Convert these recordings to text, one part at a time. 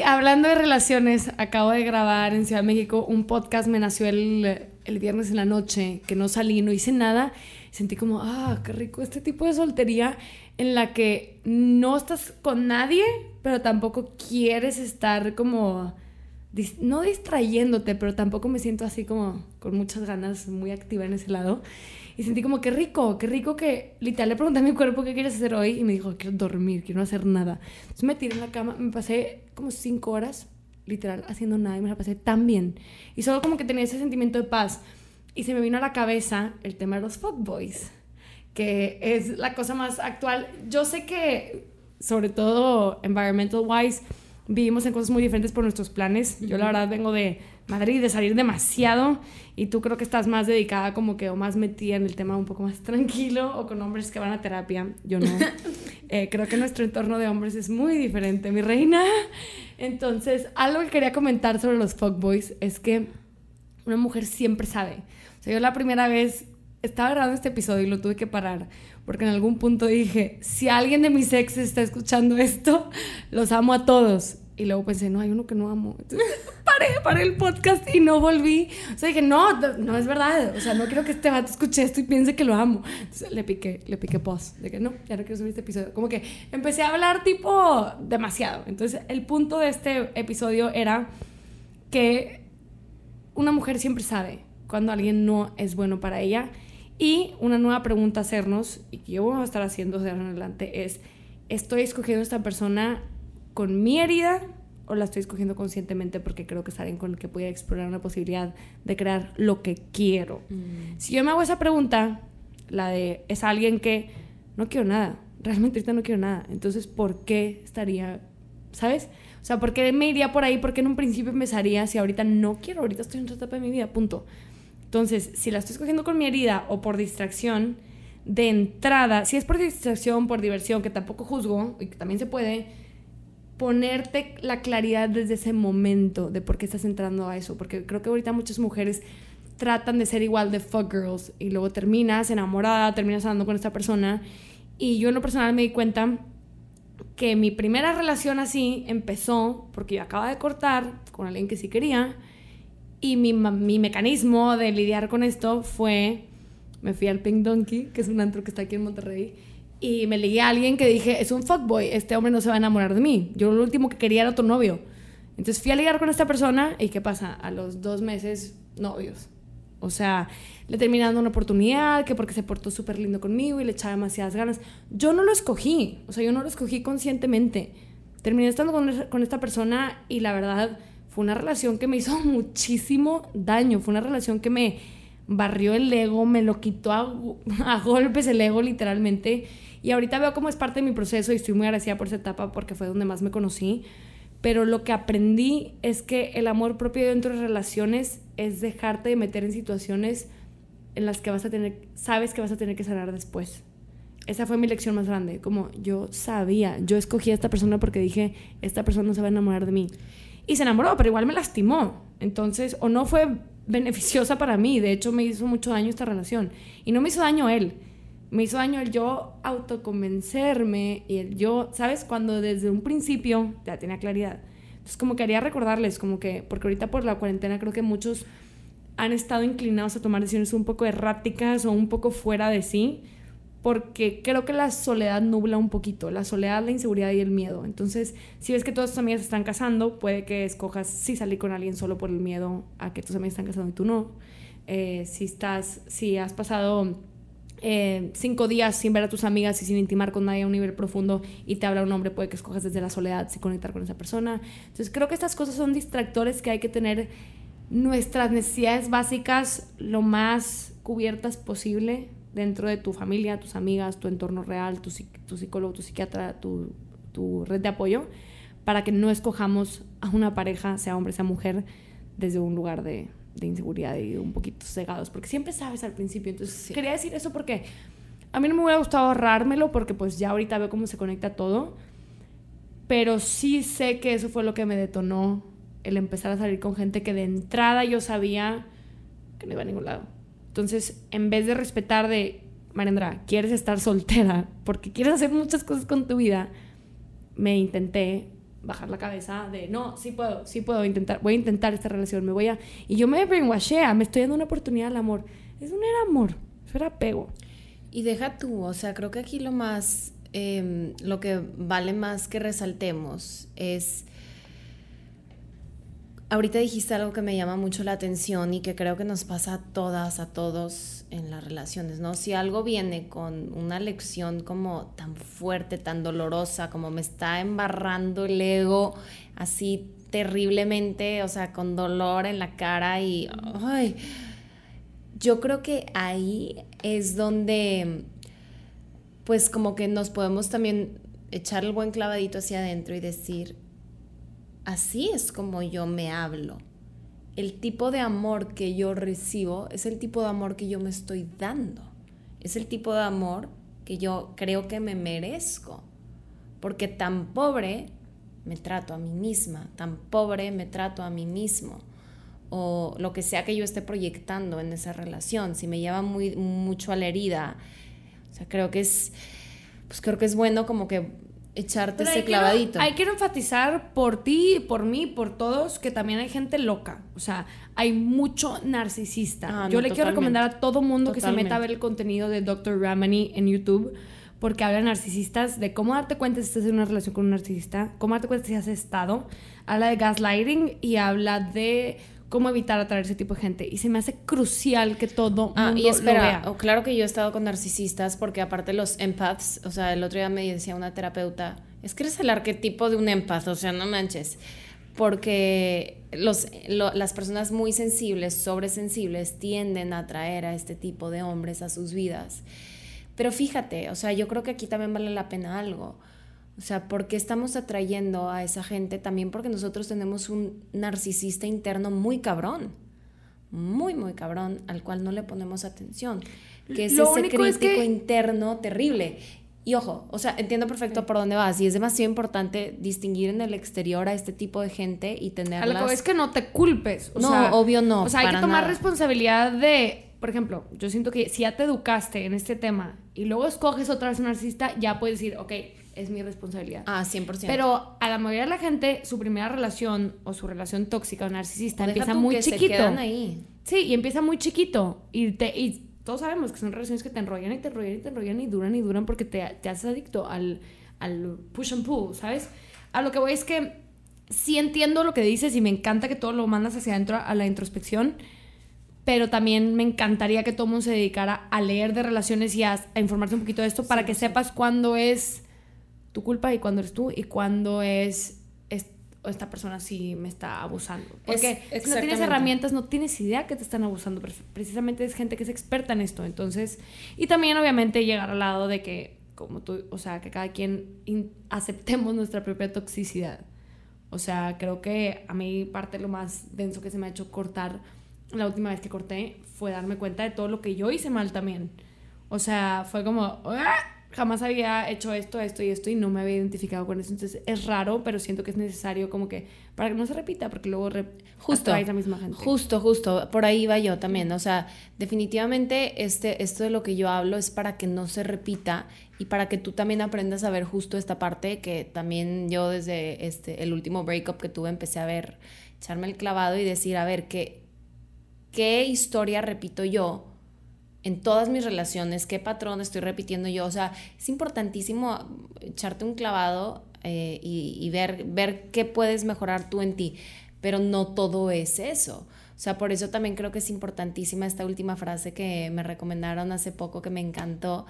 hablando de relaciones, acabo de grabar en Ciudad de México un podcast, me nació el viernes en la noche, que no salí, no hice nada, sentí como, qué rico este tipo de soltería en la que no estás con nadie, pero tampoco quieres estar como, no distrayéndote, pero tampoco me siento así como con muchas ganas, muy activa en ese lado. Y sentí como, qué rico que literal le pregunté a mi cuerpo qué quieres hacer hoy y me dijo, quiero dormir, quiero no hacer nada. Entonces me tiré en la cama, me pasé como 5 horas literal haciendo nada y me la pasé tan bien. Y solo como que tenía ese sentimiento de paz. Y se me vino a la cabeza el tema de los fuckboys, que es la cosa más actual. Yo sé que, sobre todo environmental wise, vivimos en cosas muy diferentes por nuestros planes. Yo la verdad vengo de Madrid, de salir demasiado, y tú creo que estás más dedicada como que o más metida en el tema un poco más tranquilo o con hombres que van a terapia. Yo no. Creo que nuestro entorno de hombres es muy diferente, mi reina. Entonces, algo que quería comentar sobre los fuckboys es que una mujer siempre sabe. O sea, yo la primera vez estaba grabando este episodio y lo tuve que parar porque en algún punto dije, si alguien de mis exes está escuchando esto, los amo a todos. Y luego pensé, no, hay uno que no amo. Entonces paré el podcast y no volví. O sea, dije, no es verdad. O sea, no quiero que este vato escuche esto y piense que lo amo. Entonces le piqué pause. De que no, ya no quiero subir este episodio. Como que empecé a hablar tipo demasiado. Entonces el punto de este episodio era que una mujer siempre sabe cuando alguien no es bueno para ella. Y una nueva pregunta a hacernos, y que yo voy a estar haciendo de ahora en adelante, es, ¿estoy escogiendo a esta persona con mi herida o la estoy escogiendo conscientemente porque creo que es alguien con el que pudiera explorar una posibilidad de crear lo que quiero? Si yo me hago esa pregunta, la de, es alguien que no quiero nada, realmente ahorita no quiero nada, entonces ¿por qué estaría, sabes? O sea, ¿por qué me iría por ahí? ¿Por qué en un principio empezaría si ahorita no quiero? Ahorita estoy en otra etapa de mi vida, punto. Entonces, si la estoy escogiendo con mi herida o por distracción, de entrada, si es por distracción, por diversión, que tampoco juzgo y que también se puede, ponerte la claridad desde ese momento de por qué estás entrando a eso. Porque creo que ahorita muchas mujeres tratan de ser igual de fuck girls y luego terminas enamorada, terminas andando con esta persona. Y yo en lo personal me di cuenta que mi primera relación así empezó porque yo acababa de cortar con alguien que sí quería. Y mi mecanismo de lidiar con esto fue, me fui al Pink Donkey, que es un antro que está aquí en Monterrey, y me ligué a alguien que dije, es un fuckboy, este hombre no se va a enamorar de mí. Yo lo último que quería era otro novio. Entonces fui a ligar con esta persona y ¿qué pasa? A los 2 meses, novios. O sea, le terminé dando una oportunidad, que porque se portó súper lindo conmigo y le echaba demasiadas ganas. Yo no lo escogí, o sea, yo no lo escogí conscientemente. Terminé estando con esta persona y la verdad fue una relación que me hizo muchísimo daño. Fue una relación que me barrió el ego, me lo quitó a golpes el ego literalmente. Y ahorita veo cómo es parte de mi proceso y estoy muy agradecida por esa etapa porque fue donde más me conocí. Pero lo que aprendí es que el amor propio dentro de relaciones es dejarte de meter en situaciones en las que sabes que vas a tener que sanar después. Esa fue mi lección más grande. Como yo escogí a esta persona porque dije, esta persona no se va a enamorar de mí. Y se enamoró, pero igual me lastimó. Entonces, o no fue beneficiosa para mí. De hecho, me hizo mucho daño esta relación. Y no me hizo daño él. Me hizo daño el yo autoconvencerme y el yo, ¿sabes? Cuando desde un principio ya tenía claridad. Entonces, como quería recordarles, como que, porque ahorita por la cuarentena creo que muchos han estado inclinados a tomar decisiones un poco erráticas o un poco fuera de sí, porque creo que la soledad nubla un poquito, la soledad, la inseguridad y el miedo. Entonces, si ves que todas tus amigas se están casando, puede que escojas si salir con alguien solo por el miedo a que tus amigas están casando y tú no. Si has pasado 5 días sin ver a tus amigas y sin intimar con nadie a un nivel profundo y te habla un hombre, puede que escojas desde la soledad si conectar con esa persona. Entonces, creo que estas cosas son distractores que hay que tener nuestras necesidades básicas lo más cubiertas posible dentro de tu familia, tus amigas, tu entorno real, tu psicólogo, tu psiquiatra, tu red de apoyo, para que no escojamos a una pareja, sea hombre, sea mujer, desde un lugar de inseguridad y un poquito cegados, porque siempre sabes al principio. Entonces sí, quería decir eso porque a mí no me hubiera gustado ahorrármelo, porque pues ya ahorita veo cómo se conecta todo, pero sí sé que eso fue lo que me detonó el empezar a salir con gente que de entrada yo sabía que no iba a ningún lado. Entonces, en vez de respetar de, Mariandra, quieres estar soltera porque quieres hacer muchas cosas con tu vida, me intenté bajar la cabeza de, no, sí puedo voy a intentar esta relación, y yo me brainwashea, me estoy dando una oportunidad al amor. Eso no era amor, eso era apego. Y deja tú, o sea, creo que aquí lo que vale más que resaltemos es, ahorita dijiste algo que me llama mucho la atención y que creo que nos pasa a todas, a todos en las relaciones, ¿no? Si algo viene con una lección como tan fuerte, tan dolorosa, como me está embarrando el ego así terriblemente, o sea, con dolor en la cara y... ¡ay! Yo creo que ahí es donde, pues como que nos podemos también echar el buen clavadito hacia adentro y decir, así es como yo me hablo. El tipo de amor que yo recibo es el tipo de amor que yo me estoy dando. Es el tipo de amor que yo creo que me merezco. Porque tan pobre me trato a mí misma, tan pobre me trato a mí mismo. O lo que sea que yo esté proyectando en esa relación, si me lleva mucho a la herida, o sea, creo que es bueno como que echarte ese clavadito. Hay que enfatizar por ti, por mí, por todos, que también hay gente loca, o sea, hay mucho narcisista. Yo le quiero recomendar a todo mundo que se meta a ver el contenido de Dr. Ramani en YouTube, porque habla de narcisistas, de cómo darte cuenta si estás en una relación con un narcisista, cómo darte cuenta si has estado, habla de gaslighting y habla de cómo evitar atraer ese tipo de gente. Y se me hace crucial que todo mundo y espera, lo vea. Claro que yo he estado con narcisistas, porque aparte los empaths, o sea, el otro día me decía una terapeuta, es que eres el arquetipo de un empath, o sea, no manches. Porque las personas muy sensibles, sobresensibles, tienden a atraer a este tipo de hombres a sus vidas. Pero fíjate, o sea, yo creo que aquí también vale la pena algo. O sea, ¿por qué estamos atrayendo a esa gente? También porque nosotros tenemos un narcisista interno muy cabrón, muy, muy cabrón, al cual no le ponemos atención, que es ese crítico interno terrible. Y ojo, o sea, entiendo perfecto por dónde vas, y es demasiado importante distinguir en el exterior a este tipo de gente y tenerlas... A lo que es que no te culpes. Obvio no. O sea, hay que tomar responsabilidad de... Por ejemplo, yo siento que si ya te educaste en este tema y luego escoges otra vez un narcisista, ya puedes decir, ok, es mi responsabilidad. 100%. Pero a la mayoría de la gente, su primera relación o su relación tóxica o narcisista empieza muy chiquito. Se quedan ahí. Sí, y empieza muy chiquito. Y todos sabemos que son relaciones que te enrollan y te enrollan y te enrollan y duran porque te haces adicto al push and pull, ¿sabes? A lo que voy es que sí entiendo lo que dices y me encanta que todo lo mandas hacia adentro a la introspección, pero también me encantaría que todo el mundo se dedicara a leer de relaciones y a informarse un poquito de esto para que sepas cuándo es tu culpa y cuándo eres tú y cuándo es esta persona sí me está abusando. Porque si no tienes herramientas, no tienes idea que te están abusando. Precisamente es gente que es experta en esto. Entonces, y también obviamente llegar al lado de que, como tú, o sea, que cada quien aceptemos nuestra propia toxicidad. O sea, creo que a mí parte de lo más denso que se me ha hecho cortar la última vez que corté fue darme cuenta de todo lo que yo hice mal también. O sea, fue como... ¡ah! Jamás había hecho esto y no me había identificado con eso. Entonces es raro, pero siento que es necesario como que para que no se repita, porque luego atraes a la misma gente. Justo, por ahí va yo también. O sea, definitivamente esto de lo que yo hablo es para que no se repita y para que tú también aprendas a ver justo esta parte que también yo desde el último breakup que tuve empecé a ver, echarme el clavado y decir, a ver, ¿qué historia repito yo en todas mis relaciones? ¿Qué patrón estoy repitiendo yo? O sea, es importantísimo echarte un clavado y ver qué puedes mejorar tú en ti, pero no todo es eso. O sea, por eso también creo que es importantísima esta última frase que me recomendaron hace poco, que me encantó,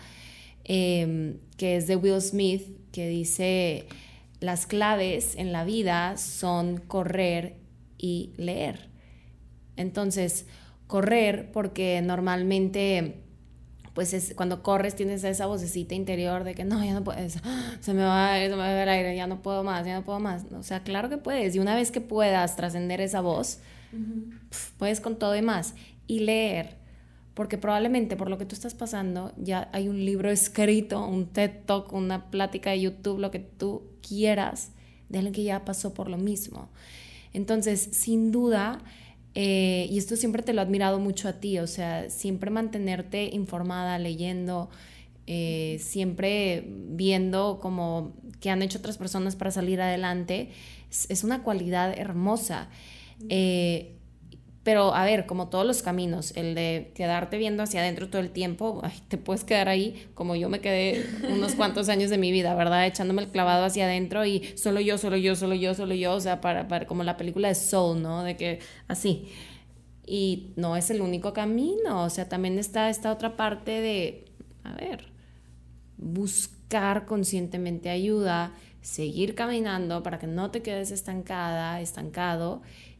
que es de Will Smith, que dice, las claves en la vida son correr y leer. Entonces, correr, porque normalmente pues cuando corres tienes esa vocecita interior de que no, ya no puedes, se me va el aire, ya no puedo más. O sea, claro que puedes, y una vez que puedas trascender esa voz, puedes con todo y más. Y leer, porque probablemente por lo que tú estás pasando ya hay un libro escrito, un TED Talk, una plática de YouTube, lo que tú quieras, de alguien que ya pasó por lo mismo. Entonces, sin duda, y esto siempre te lo he admirado mucho a ti, o sea, siempre mantenerte informada, leyendo, siempre viendo como que han hecho otras personas para salir adelante, es una cualidad hermosa. Pero, a ver, como todos los caminos, el de quedarte viendo hacia adentro todo el tiempo, ay, te puedes quedar ahí, como yo me quedé unos cuantos años de mi vida, ¿verdad? Echándome el clavado hacia adentro y solo yo, o sea, para como la película de Soul, ¿no? De que así. Y no es el único camino, o sea, también está esta otra parte de, a ver, buscar conscientemente ayuda, seguir caminando para que no te quedes estancado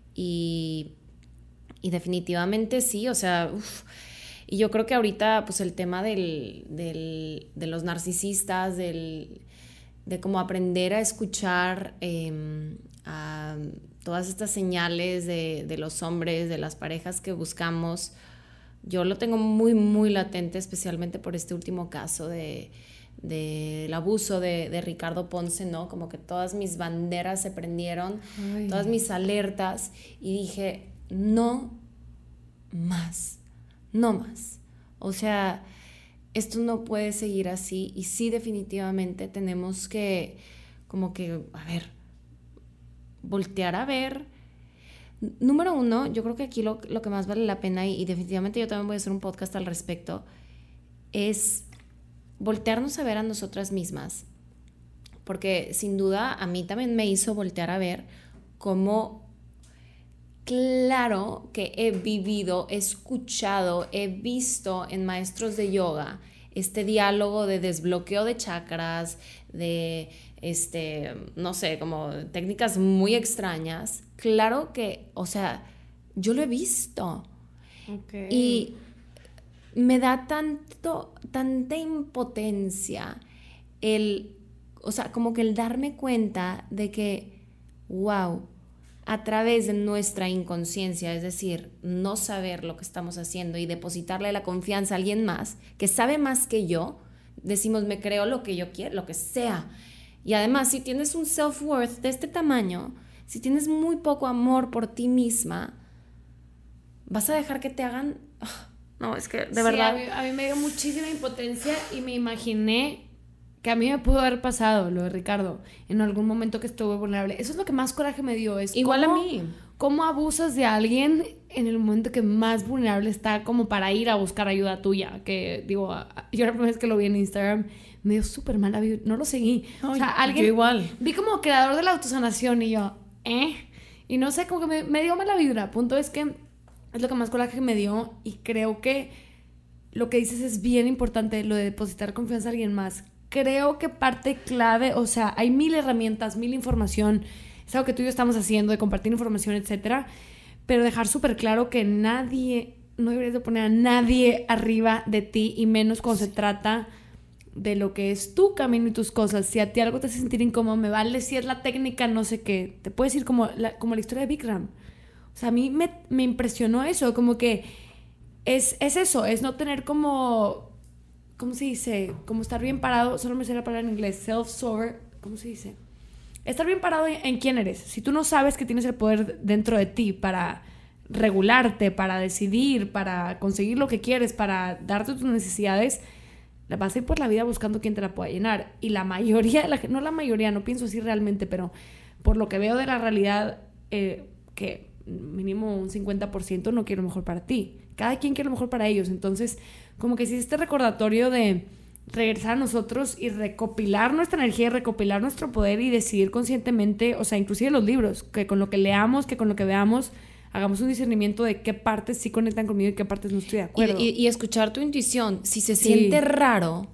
y definitivamente sí, o sea, y yo creo que ahorita pues el tema de los narcisistas, de cómo aprender a escuchar a todas estas señales de los hombres, de las parejas que buscamos, yo lo tengo muy, muy latente, especialmente por este último caso del abuso de Ricardo Ponce, ¿no? Como que todas mis banderas se prendieron, todas mis alertas, y dije, no más. O sea, esto no puede seguir así, y sí, definitivamente tenemos que, como que, a ver, voltear a ver. Número uno, yo creo que aquí lo que más vale la pena, y definitivamente yo también voy a hacer un podcast al respecto, es voltearnos a ver a nosotras mismas, porque sin duda a mí también me hizo voltear a ver cómo, claro que he vivido, he escuchado, he visto en maestros de yoga este diálogo de desbloqueo de chakras, de no sé, como técnicas muy extrañas. Claro que, o sea, yo lo he visto. Okay. Y me da tanta impotencia o sea, como que el darme cuenta de que, wow, a través de nuestra inconsciencia, es decir, no saber lo que estamos haciendo y depositarle la confianza a alguien más que sabe más que yo, decimos, me creo lo que yo quiero, lo que sea. Y además, si tienes un self-worth de este tamaño, si tienes muy poco amor por ti misma, vas a dejar que te hagan... No, es que de verdad... A mí me dio muchísima impotencia y me imaginé que a mí me pudo haber pasado lo de Ricardo en algún momento que estuve vulnerable. Eso es lo que más coraje me dio. Es igual a mí. ¿Cómo abusas de alguien en el momento que más vulnerable está como para ir a buscar ayuda tuya? Que digo, yo la primera vez que lo vi en Instagram me dio súper mala vida. No lo seguí. O sea, alguien... Yo igual. Vi como creador de la autosanación y yo, Y no sé, como que me dio mala vibra. Punto es que es lo que más coraje me dio, y creo que lo que dices es bien importante, lo de depositar confianza a alguien más. Creo que parte clave, o sea, hay 1000 herramientas, 1000 información, es algo que tú y yo estamos haciendo, de compartir información, etcétera, pero dejar súper claro que nadie, no deberías de poner a nadie arriba de ti, y menos cuando se trata de lo que es tu camino y tus cosas. Si a ti algo te hace sentir incómodo, me vale si es la técnica, no sé qué, te puedes ir como la historia de Bikram. O sea, a mí me impresionó eso, como que es eso, es no tener como, ¿cómo se dice? Como estar bien parado, solo me sé la palabra en inglés, self-sovereign, ¿cómo se dice? Estar bien parado en quién eres. Si tú no sabes que tienes el poder dentro de ti para regularte, para decidir, para conseguir lo que quieres, para darte tus necesidades, vas a ir por la vida buscando quién te la pueda llenar. Y la mayoría, no la mayoría, no pienso así realmente, pero por lo que veo de la realidad, que mínimo un 50% no quiere lo mejor para ti. Cada quien quiere lo mejor para ellos. Entonces, como que sí, este recordatorio de regresar a nosotros y recopilar nuestra energía, recopilar nuestro poder y decidir conscientemente, o sea, inclusive los libros, que con lo que leamos, que con lo que veamos, hagamos un discernimiento de qué partes sí conectan conmigo y qué partes no estoy de acuerdo. Y escuchar tu intuición. Si se siente raro,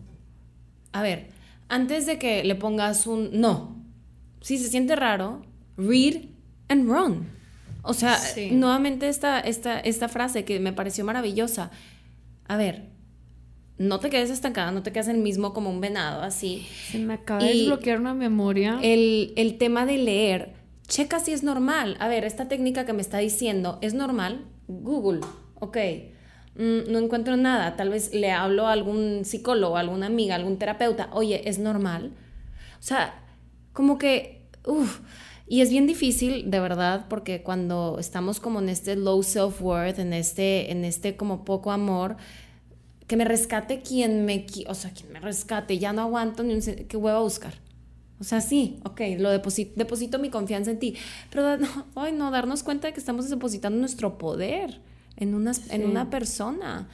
a ver, antes de que le pongas un no, si se siente raro, read and run. O sea, nuevamente esta frase que me pareció maravillosa. A ver, no te quedes estancada, no te quedes en el mismo como un venado, así. Se me acaba de desbloquear una memoria. El tema de leer, checa si es normal. A ver, esta técnica que me está diciendo, ¿es normal? Google, ok. No encuentro nada. Tal vez le hablo a algún psicólogo, a alguna amiga, a algún terapeuta. Oye, ¿es normal? O sea, como que... Y es bien difícil, de verdad, porque cuando estamos como en este low self-worth, en este como poco amor, que me rescate quien me rescate, ya no aguanto ni un... ¿Qué hueva a buscar? O sea, sí, ok, lo deposito mi confianza en ti. Pero no, darnos cuenta de que estamos depositando nuestro poder en una persona.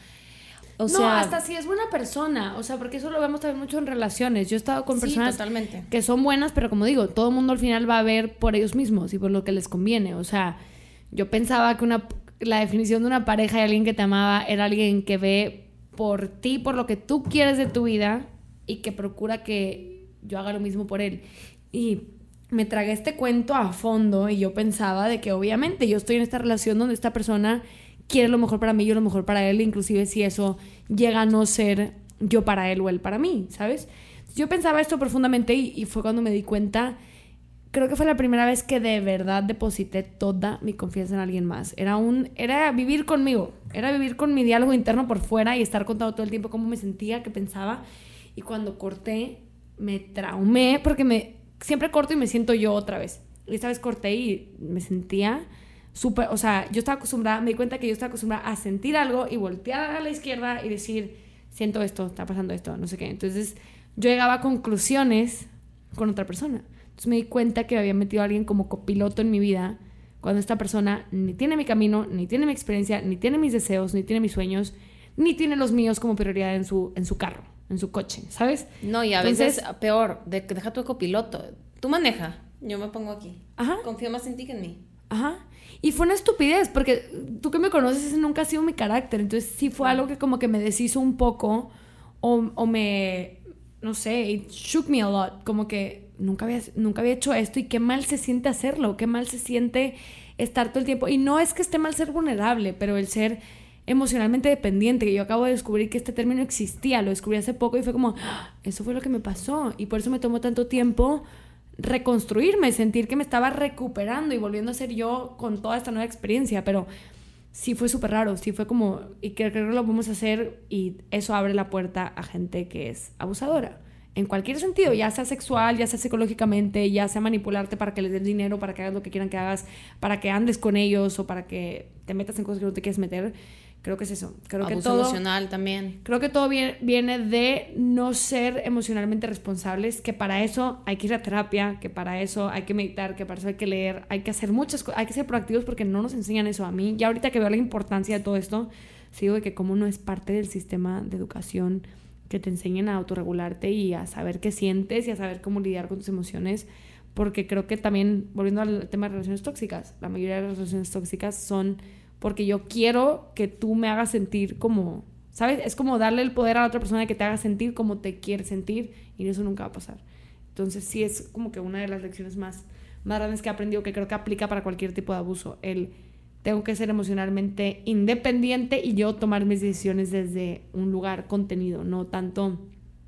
O sea, no, hasta si es buena persona, o sea, porque eso lo vemos también mucho en relaciones. Yo he estado con personas totalmente. que son buenas, pero como digo, todo el mundo al final va a ver por ellos mismos y por lo que les conviene. O sea, yo pensaba que la definición de una pareja y alguien que te amaba era alguien que ve por ti, por lo que tú quieres de tu vida y que procura que yo haga lo mismo por él. Y me tragué este cuento a fondo y yo pensaba de que obviamente yo estoy en esta relación donde esta persona quiere lo mejor para mí, yo lo mejor para él, inclusive si eso llega a no ser yo para él o él para mí, ¿sabes? Yo pensaba esto profundamente y fue cuando me di cuenta, creo que fue la primera vez que de verdad deposité toda mi confianza en alguien más. Era vivir conmigo, era vivir con mi diálogo interno por fuera y estar contando todo el tiempo cómo me sentía, qué pensaba. Y cuando corté, me traumé porque siempre corto y me siento yo otra vez. Y esta vez corté y me sentía súper, o sea, yo estaba acostumbrada, me di cuenta que yo estaba acostumbrada a sentir algo y voltear a la izquierda y decir, siento esto, está pasando esto, no sé qué. Entonces yo llegaba a conclusiones con otra persona. Entonces me di cuenta que había metido a alguien como copiloto en mi vida cuando esta persona ni tiene mi camino, ni tiene mi experiencia, ni tiene mis deseos, ni tiene mis sueños, ni tiene los míos como prioridad en su carro, en su coche, ¿sabes? No, y a veces peor, deja tu copiloto. Tú maneja, yo me pongo aquí. Ajá. Confío más en ti que en mí. Ajá. Y fue una estupidez, porque tú que me conoces, ese nunca ha sido mi carácter. Entonces sí fue algo que como que me deshizo un poco o me, no sé, it shook me a lot. Como que nunca había hecho esto y qué mal se siente hacerlo, qué mal se siente estar todo el tiempo. Y no es que esté mal ser vulnerable, pero el ser emocionalmente dependiente, que yo acabo de descubrir que este término existía, lo descubrí hace poco y fue como, eso fue lo que me pasó. Y por eso me tomó tanto tiempo reconstruirme, sentir que me estaba recuperando y volviendo a ser yo con toda esta nueva experiencia, pero sí fue súper raro, sí fue como, y creo que lo podemos hacer y eso abre la puerta a gente que es abusadora, en cualquier sentido, ya sea sexual, ya sea psicológicamente, ya sea manipularte para que les des dinero, para que hagas lo que quieran que hagas, para que andes con ellos o para que te metas en cosas que no te quieres meter. Creo que es eso. Creo Abuso que todo emocional también. Creo que todo viene de no ser emocionalmente responsables, que para eso hay que ir a terapia, que para eso hay que meditar, que para eso hay que leer, hay que hacer muchas cosas, hay que ser proactivos porque no nos enseñan eso a mí. Ya ahorita que veo la importancia de todo esto, sigo de que como no es parte del sistema de educación que te enseñen a autorregularte y a saber qué sientes y a saber cómo lidiar con tus emociones, porque creo que también, volviendo al tema de relaciones tóxicas, la mayoría de las relaciones tóxicas son porque yo quiero que tú me hagas sentir como, ¿sabes? Es como darle el poder a la otra persona de que te haga sentir como te quiere sentir y eso nunca va a pasar. Entonces sí es como que una de las lecciones más grandes que he aprendido, que creo que aplica para cualquier tipo de abuso. Tengo que ser emocionalmente independiente y yo tomar mis decisiones desde un lugar contenido, no tanto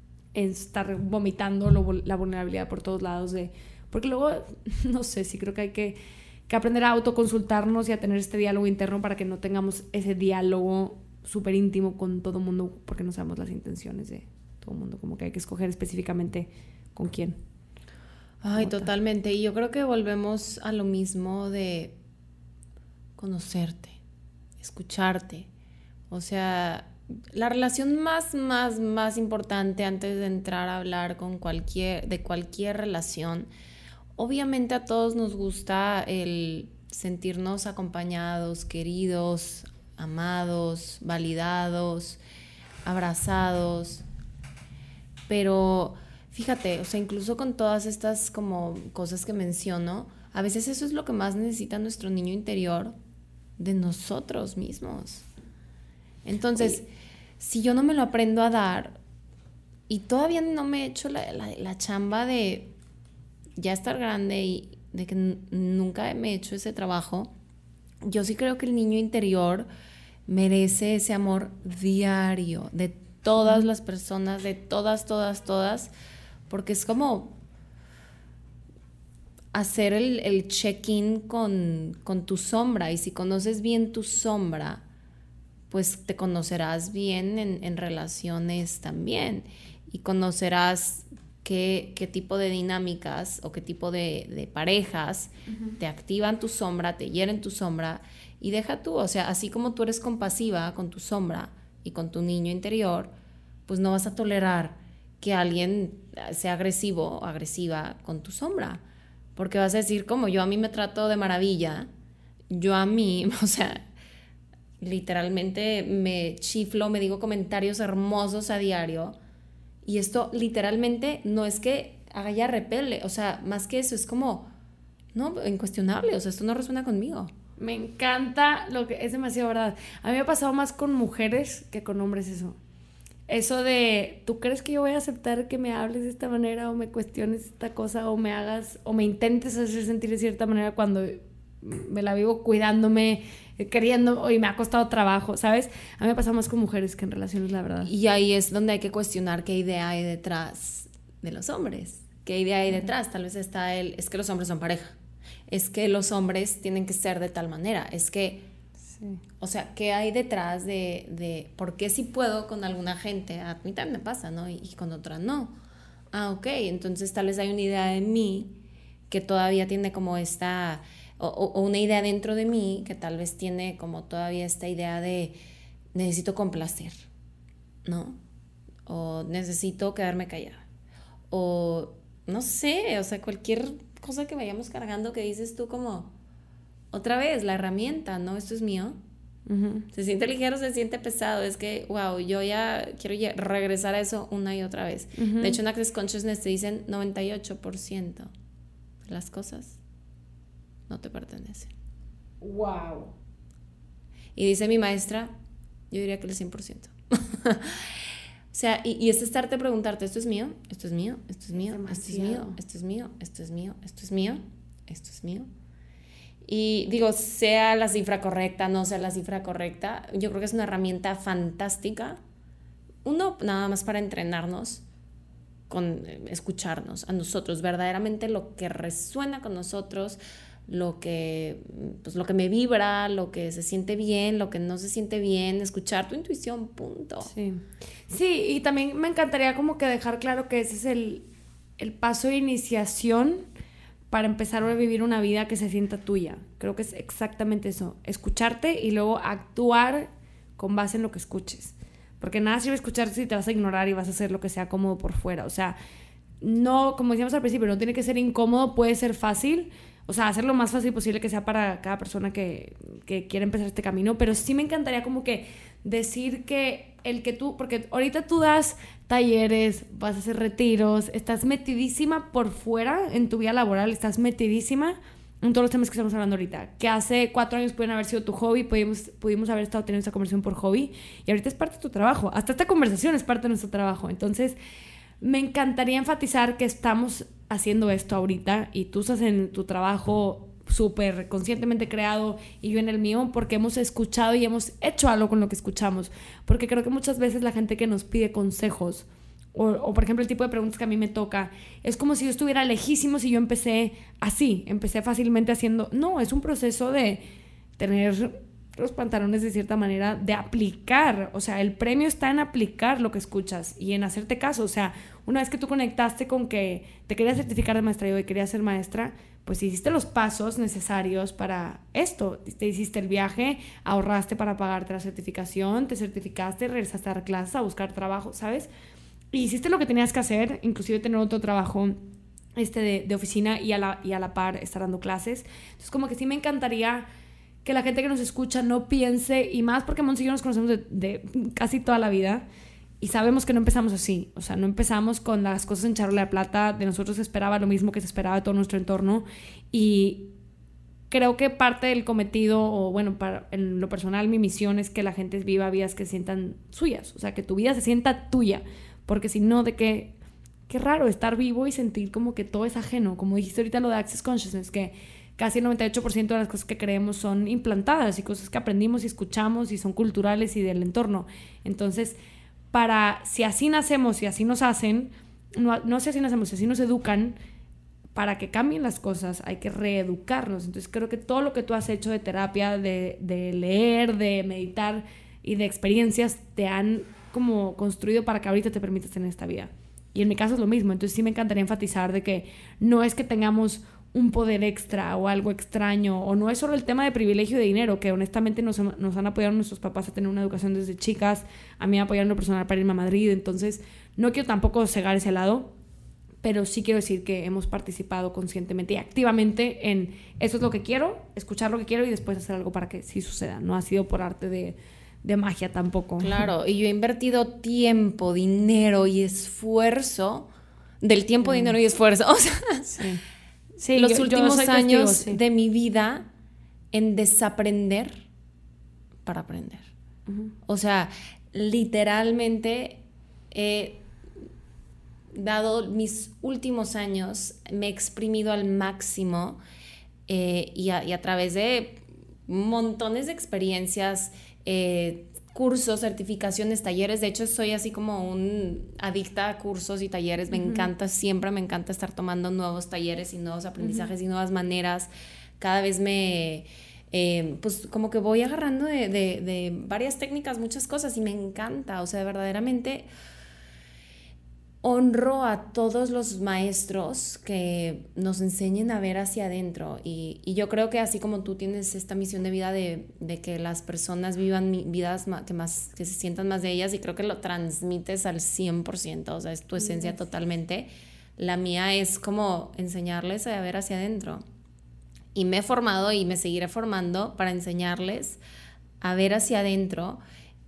estar vomitando la vulnerabilidad por todos lados. Porque luego, no sé, sí creo que hay que aprender a autoconsultarnos y a tener este diálogo interno para que no tengamos ese diálogo súper íntimo con todo el mundo, porque no sabemos las intenciones de todo el mundo, como que hay que escoger específicamente con quién. Ay, totalmente. Y yo creo que volvemos a lo mismo de conocerte, escucharte. O sea, la relación más importante antes de entrar a hablar de cualquier relación. Obviamente a todos nos gusta el sentirnos acompañados, queridos, amados, validados, abrazados. Pero fíjate, o sea, incluso con todas estas como cosas que menciono, a veces eso es lo que más necesita nuestro niño interior de nosotros mismos. Entonces, si yo no me lo aprendo a dar y todavía no me he hecho la chamba de ya estar grande y de que nunca me he hecho ese trabajo, yo sí creo que el niño interior merece ese amor diario de todas las personas, de todas, porque es como hacer el check-in con tu sombra, y si conoces bien tu sombra, pues te conocerás bien en relaciones también, y conocerás qué tipo de dinámicas o qué tipo de parejas te activan tu sombra, te hieren tu sombra, y deja tú, o sea, así como tú eres compasiva con tu sombra y con tu niño interior, pues no vas a tolerar que alguien sea agresivo o agresiva con tu sombra. Porque vas a decir, como yo a mí me trato de maravilla, yo a mí, o sea, literalmente me chiflo, me digo comentarios hermosos a diario. Y esto literalmente no es que haga ya repele, o sea, más que eso, es como, no, incuestionable, o sea, esto no resuena conmigo. Me encanta lo que es demasiado verdad. A mí me ha pasado más con mujeres que con hombres eso. Eso de, ¿tú crees que yo voy a aceptar que me hables de esta manera o me cuestiones esta cosa o me hagas o me intentes hacer sentir de cierta manera cuando me la vivo cuidándome, queriendo y me ha costado trabajo, ¿sabes? A mí me pasa más con mujeres que en relaciones, la verdad. Y ahí es donde hay que cuestionar qué idea hay detrás de los hombres. ¿Qué idea hay detrás? Tal vez está es que los hombres son pareja. Es que los hombres tienen que ser de tal manera. Es que, sí. O sea, ¿qué hay detrás de por qué si puedo con alguna gente? A mí también me pasa, ¿no? Y con otra no. Ah, ok. Entonces tal vez hay una idea de mí que todavía tiene como esta... O una idea dentro de mí que tal vez tiene como todavía esta idea de necesito complacer, ¿no? O necesito quedarme callada. O no sé, o sea, cualquier cosa que vayamos cargando que dices tú como, otra vez, la herramienta, ¿no? Esto es mío. Uh-huh. Se siente ligero, se siente pesado. Es que, wow, yo ya quiero regresar a eso una y otra vez. Uh-huh. De hecho, en Access Consciousness te dicen 98% de las cosas no te pertenecen. Wow. Y dice mi maestra, yo diría que el 100%. O sea, y es estarte preguntarte, ¿esto es mío? ¿Esto es mío? ¿Esto es mío? ¿Esto es mío? ¿Esto es mío? ¿Esto es mío? ¿Esto es mío? ¿Esto es mío? Y digo, sea la cifra correcta, no sea la cifra correcta, yo creo que es una herramienta fantástica. Uno, nada más para entrenarnos con escucharnos a nosotros, verdaderamente lo que resuena con nosotros, lo que me vibra, lo que se siente bien, lo que no se siente bien, escuchar tu intuición, punto. Sí, y también me encantaría como que dejar claro que ese es el paso de iniciación para empezar a vivir una vida que se sienta tuya. Creo que es exactamente eso, escucharte y luego actuar con base en lo que escuches. Porque nada sirve escucharte si te vas a ignorar y vas a hacer lo que sea cómodo por fuera. O sea, no, como decíamos al principio, no tiene que ser incómodo, puede ser fácil. O sea, hacer lo más fácil posible que sea para cada persona que quiere empezar este camino. Pero sí me encantaría como que decir que el que tú... Porque ahorita tú das talleres, vas a hacer retiros, estás metidísima por fuera en tu vida laboral, estás metidísima en todos los temas que estamos hablando ahorita. Que hace 4 años pueden haber sido tu hobby, pudimos haber estado teniendo esta conversación por hobby, y ahorita es parte de tu trabajo. Hasta esta conversación es parte de nuestro trabajo. Entonces, me encantaría enfatizar que estamos haciendo esto ahorita y tú estás en tu trabajo súper conscientemente creado y yo en el mío porque hemos escuchado y hemos hecho algo con lo que escuchamos. Porque creo que muchas veces la gente que nos pide consejos o por ejemplo el tipo de preguntas que a mí me toca es como si yo estuviera lejísimo si yo empecé fácilmente haciendo... No, es un proceso de tener los pantalones de cierta manera, de aplicar. O sea, el premio está en aplicar lo que escuchas y en hacerte caso. O sea, una vez que tú conectaste con que te querías certificar de maestra y hoy querías ser maestra, pues hiciste los pasos necesarios para esto. Te hiciste el viaje, ahorraste para pagarte la certificación, te certificaste, regresaste a dar clases, a buscar trabajo, ¿sabes? Y hiciste lo que tenías que hacer, inclusive tener otro trabajo de oficina y a la par estar dando clases. Entonces, como que sí me encantaría que la gente que nos escucha no piense, y más porque Monse y yo nos conocemos de casi toda la vida y sabemos que no empezamos así. O sea, no empezamos con las cosas en charola de plata. De nosotros se esperaba lo mismo que se esperaba de todo nuestro entorno, y creo que parte del cometido, o bueno, en lo personal mi misión es que la gente viva vidas que se sientan suyas. O sea, que tu vida se sienta tuya, porque si no, qué raro estar vivo y sentir como que todo es ajeno. Como dijiste ahorita lo de Access Consciousness, que casi el 98% de las cosas que creemos son implantadas y cosas que aprendimos y escuchamos y son culturales y del entorno. Entonces, si así nacemos y así nos hacen, no si así nacemos, si así nos educan, para que cambien las cosas hay que reeducarnos. Entonces, creo que todo lo que tú has hecho de terapia, de leer, de meditar y de experiencias te han como construido para que ahorita te permitas tener esta vida. Y en mi caso es lo mismo. Entonces, sí me encantaría enfatizar de que no es que tengamos un poder extra o algo extraño, o no es solo el tema de privilegio de dinero, que honestamente nos han apoyado nuestros papás a tener una educación desde chicas, a mí me apoyaron en lo personal para irme a Madrid. Entonces No quiero tampoco cegar ese lado, pero sí quiero decir que hemos participado conscientemente y activamente en eso es lo que quiero, escuchar lo que quiero y después hacer algo para que sí suceda. No ha sido por arte de magia tampoco. Claro, y yo he invertido tiempo, dinero y esfuerzo, del tiempo, dinero y esfuerzo, o sea, sí, los últimos años testigo, de mi vida en desaprender para aprender. O sea, literalmente he dado mis últimos años, me he exprimido al máximo y a través de montones de experiencias, cursos, certificaciones, talleres. De hecho, soy así como un adicta a cursos y talleres. Me encanta, siempre me encanta estar tomando nuevos talleres y nuevos aprendizajes y nuevas maneras. Cada vez pues como que voy agarrando de varias técnicas, muchas cosas y me encanta. O sea, verdaderamente honro a todos los maestros que nos enseñen a ver hacia adentro y yo creo que así como tú tienes esta misión de vida de que las personas vivan vidas que se sientan más de ellas y creo que lo transmites al 100%, o sea, es tu esencia totalmente. La mía es como enseñarles a ver hacia adentro y me he formado y me seguiré formando para enseñarles a ver hacia adentro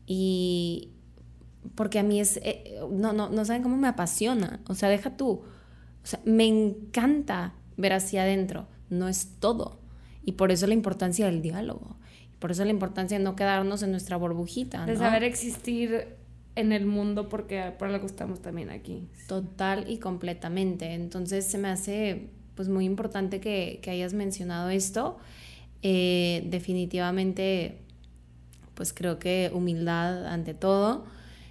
y porque a mí es, no saben cómo me apasiona, o sea, deja tú, o sea, me encanta ver hacia adentro, no es todo, y por eso la importancia del diálogo, por eso la importancia de no quedarnos en nuestra burbujita, ¿no? De saber existir en el mundo porque por algo estamos también aquí. Total y completamente, entonces se me hace pues muy importante que hayas mencionado esto, definitivamente pues creo que humildad ante todo.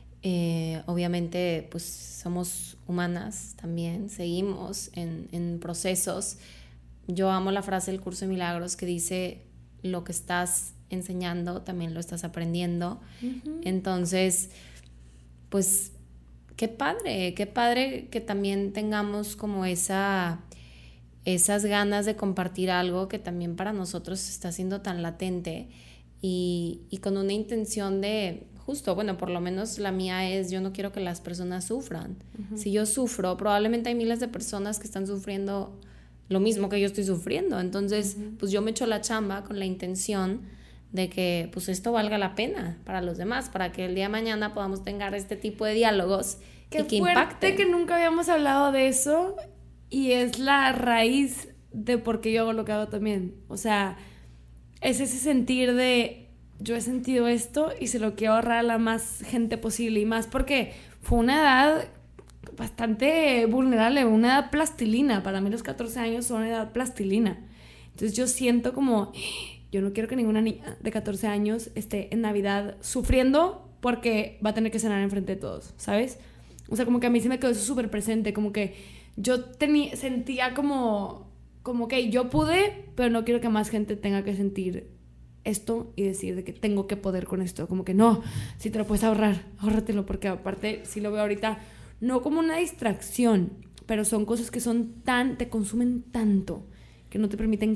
Obviamente pues somos humanas también, seguimos en procesos. Yo amo la frase del Curso de Milagros que dice lo que estás enseñando también lo estás aprendiendo. Entonces pues qué padre que también tengamos como esas ganas de compartir algo que también para nosotros está siendo tan latente y con una intención de justo, bueno, por lo menos la mía es, yo no quiero que las personas sufran. Si yo sufro, probablemente hay miles de personas que están sufriendo lo mismo que yo estoy sufriendo. Entonces, pues yo me echo la chamba con la intención de que pues esto valga la pena para los demás, para que el día de mañana podamos tener este tipo de diálogos Qué y que fuerte impacten. Que nunca habíamos hablado de eso y es la raíz de por qué yo hago lo que hago también. O sea, es ese sentir de yo he sentido esto y se lo quiero ahorrar a la más gente posible y más porque fue una edad bastante vulnerable, una edad plastilina. Para mí los 14 años son una edad plastilina. Entonces yo siento como, yo no quiero que ninguna niña de 14 años esté en Navidad sufriendo porque va a tener que cenar enfrente de todos, ¿sabes? O sea, como que a mí se me quedó eso súper presente, como que yo sentía como que yo pude, pero no quiero que más gente tenga que sentir esto y decir de que tengo que poder con esto, como que no, si te lo puedes ahorrar, ahórratelo, porque aparte sí lo veo ahorita no como una distracción, pero son cosas que te consumen tanto que no te permiten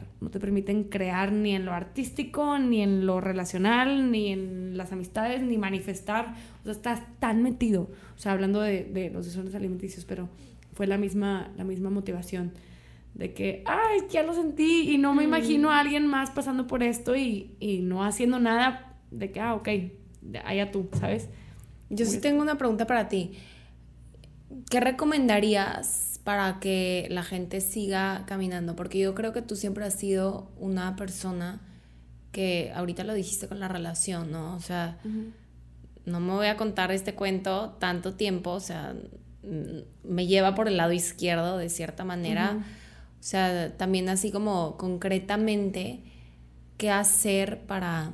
crear ni en lo artístico, ni en lo relacional, ni en las amistades, ni manifestar, o sea, estás tan metido, o sea, hablando de los desórdenes alimenticios, pero fue la misma motivación de que, ay, ya lo sentí y no me imagino a alguien más pasando por esto y no haciendo nada de que, ok, allá tú, ¿sabes? Yo sí tengo una pregunta para ti. ¿Qué recomendarías para que la gente siga caminando? Porque yo creo que tú siempre has sido una persona que, ahorita lo dijiste con la relación, ¿no? O sea, no me voy a contar este cuento tanto tiempo, o sea, me lleva por el lado izquierdo de cierta manera. O sea, también así como concretamente, ¿qué hacer para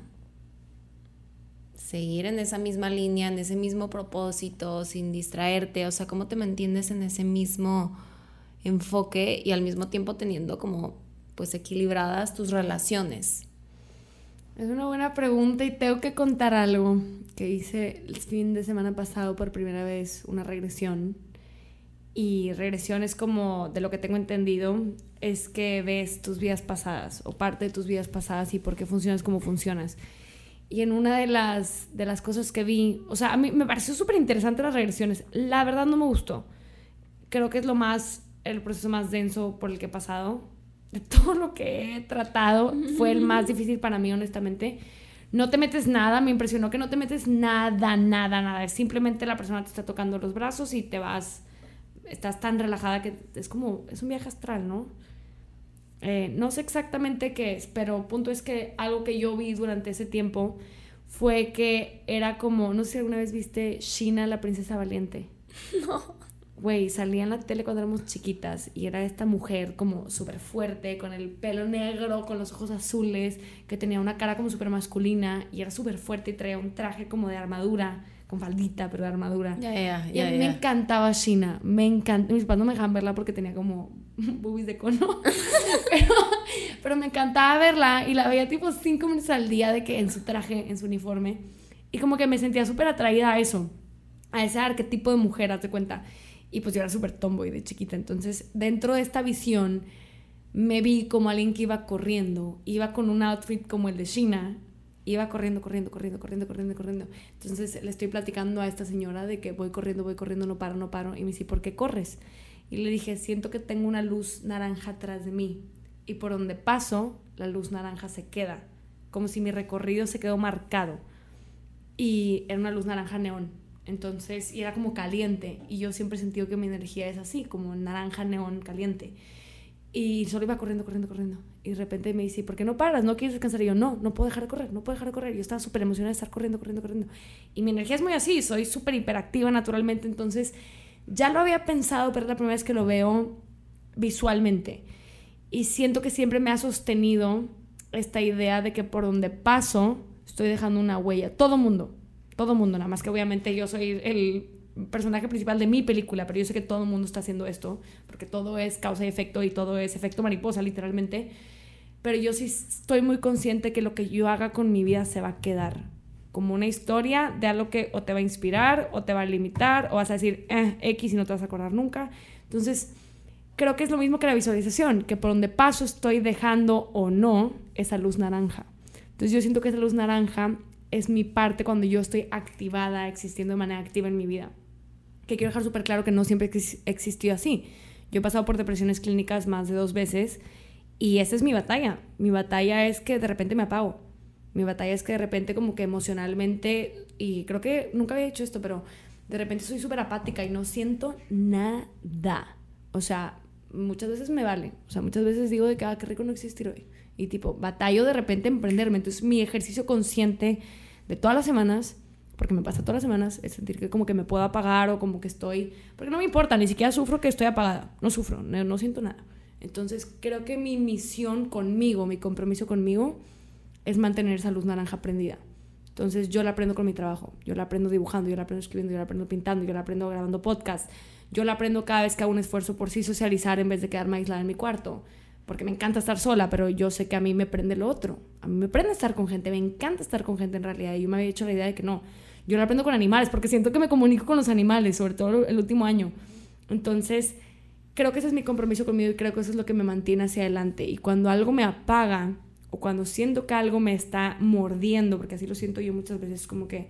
seguir en esa misma línea, en ese mismo propósito, sin distraerte? O sea, ¿cómo te mantienes en ese mismo enfoque y al mismo tiempo teniendo como, pues, equilibradas tus relaciones? Es una buena pregunta y tengo que contar algo que hice el fin de semana pasado por primera vez, una regresión. Y regresión es como, de lo que tengo entendido, es que ves tus vidas pasadas o parte de tus vidas pasadas y por qué funcionas como funcionas. y en una de las cosas que vi, o sea, a mí me pareció súper interesante las regresiones. La verdad no me gustó. Creo que es el proceso más denso por el que he pasado. De todo lo que he tratado, fue el más difícil para mí, honestamente. No te metes nada, me impresionó que no te metes nada. Es simplemente la persona te está tocando los brazos y te vas, estás tan relajada que es un viaje astral, ¿no? No sé exactamente qué es, pero punto es que algo que yo vi durante ese tiempo fue que era como, no sé si alguna vez viste Sheena, la princesa valiente. No. Güey, salía en la tele cuando éramos chiquitas y era esta mujer como súper fuerte, con el pelo negro, con los ojos azules, que tenía una cara como súper masculina y era súper fuerte y traía un traje como de armadura, con faldita, pero de armadura. Y a mí me encantaba Sheena, me encanta. Mis padres no me dejaban verla porque tenía como boobies de cono, pero me encantaba verla y la veía tipo 5 minutos al día de que en su traje, en su uniforme, y como que me sentía súper atraída a eso, a ese arquetipo de mujer, hazte cuenta. Y pues yo era súper tomboy de chiquita. Entonces, dentro de esta visión, me vi como alguien que iba corriendo. Iba con un outfit como el de Sheena. Iba corriendo. Entonces, le estoy platicando a esta señora de que voy corriendo, no paro. Y me dice, ¿por qué corres? Y le dije, siento que tengo una luz naranja atrás de mí. Y por donde paso, la luz naranja se queda. Como si mi recorrido se quedó marcado. Y era una luz naranja neón. Entonces, y era como caliente. Y yo siempre he sentido que mi energía es así, como naranja neón caliente. Y solo iba corriendo. Y de repente me dice, ¿por qué no paras? ¿No quieres descansar? Y yo, no puedo dejar de correr. Yo estaba súper emocionada de estar corriendo. Y mi energía es muy así, soy súper hiperactiva naturalmente. Entonces, ya lo había pensado, pero es la primera vez que lo veo visualmente. Y siento que siempre me ha sostenido esta idea de que por donde paso, estoy dejando una huella. Todo mundo, nada más que obviamente yo soy el personaje principal de mi película, pero yo sé que todo el mundo está haciendo esto, porque todo es causa y efecto y todo es efecto mariposa, literalmente. Pero yo sí estoy muy consciente que lo que yo haga con mi vida se va a quedar como una historia de algo que o te va a inspirar, o te va a limitar, o vas a decir, X y no te vas a acordar nunca. Entonces, creo que es lo mismo que la visualización, que por donde paso estoy dejando o no esa luz naranja. Entonces, yo siento que esa luz naranja es mi parte cuando yo estoy activada, existiendo de manera activa en mi vida. Que quiero dejar súper claro que no siempre existió así. Yo he pasado por depresiones clínicas más de 2 veces y esa es mi batalla. Mi batalla es que de repente me apago. Mi batalla es que de repente como que emocionalmente, y creo que nunca había hecho esto, pero de repente soy súper apática y no siento nada. O sea, muchas veces me vale. O sea, muchas veces digo de que qué rico no existir hoy. Y tipo, batallo de repente emprenderme. Entonces mi ejercicio consciente de todas las semanas, porque me pasa todas las semanas, es sentir que como que me puedo apagar o como que estoy... Porque no me importa, ni siquiera sufro que estoy apagada. No sufro, no siento nada. Entonces creo que mi misión conmigo, mi compromiso conmigo, es mantener esa luz naranja prendida. Entonces yo la aprendo con mi trabajo. Yo la aprendo dibujando, yo la aprendo escribiendo, yo la aprendo pintando, yo la aprendo grabando podcast. Yo la aprendo cada vez que hago un esfuerzo por sí socializar en vez de quedarme aislada en mi cuarto. Porque me encanta estar sola, pero yo sé que a mí me prende lo otro. A mí me prende estar con gente, me encanta estar con gente en realidad. Y yo me había hecho la idea de que no. Yo lo aprendo con animales, porque siento que me comunico con los animales, sobre todo el último año. Entonces, creo que ese es mi compromiso conmigo y creo que eso es lo que me mantiene hacia adelante. Y cuando algo me apaga, o cuando siento que algo me está mordiendo, porque así lo siento yo muchas veces, como que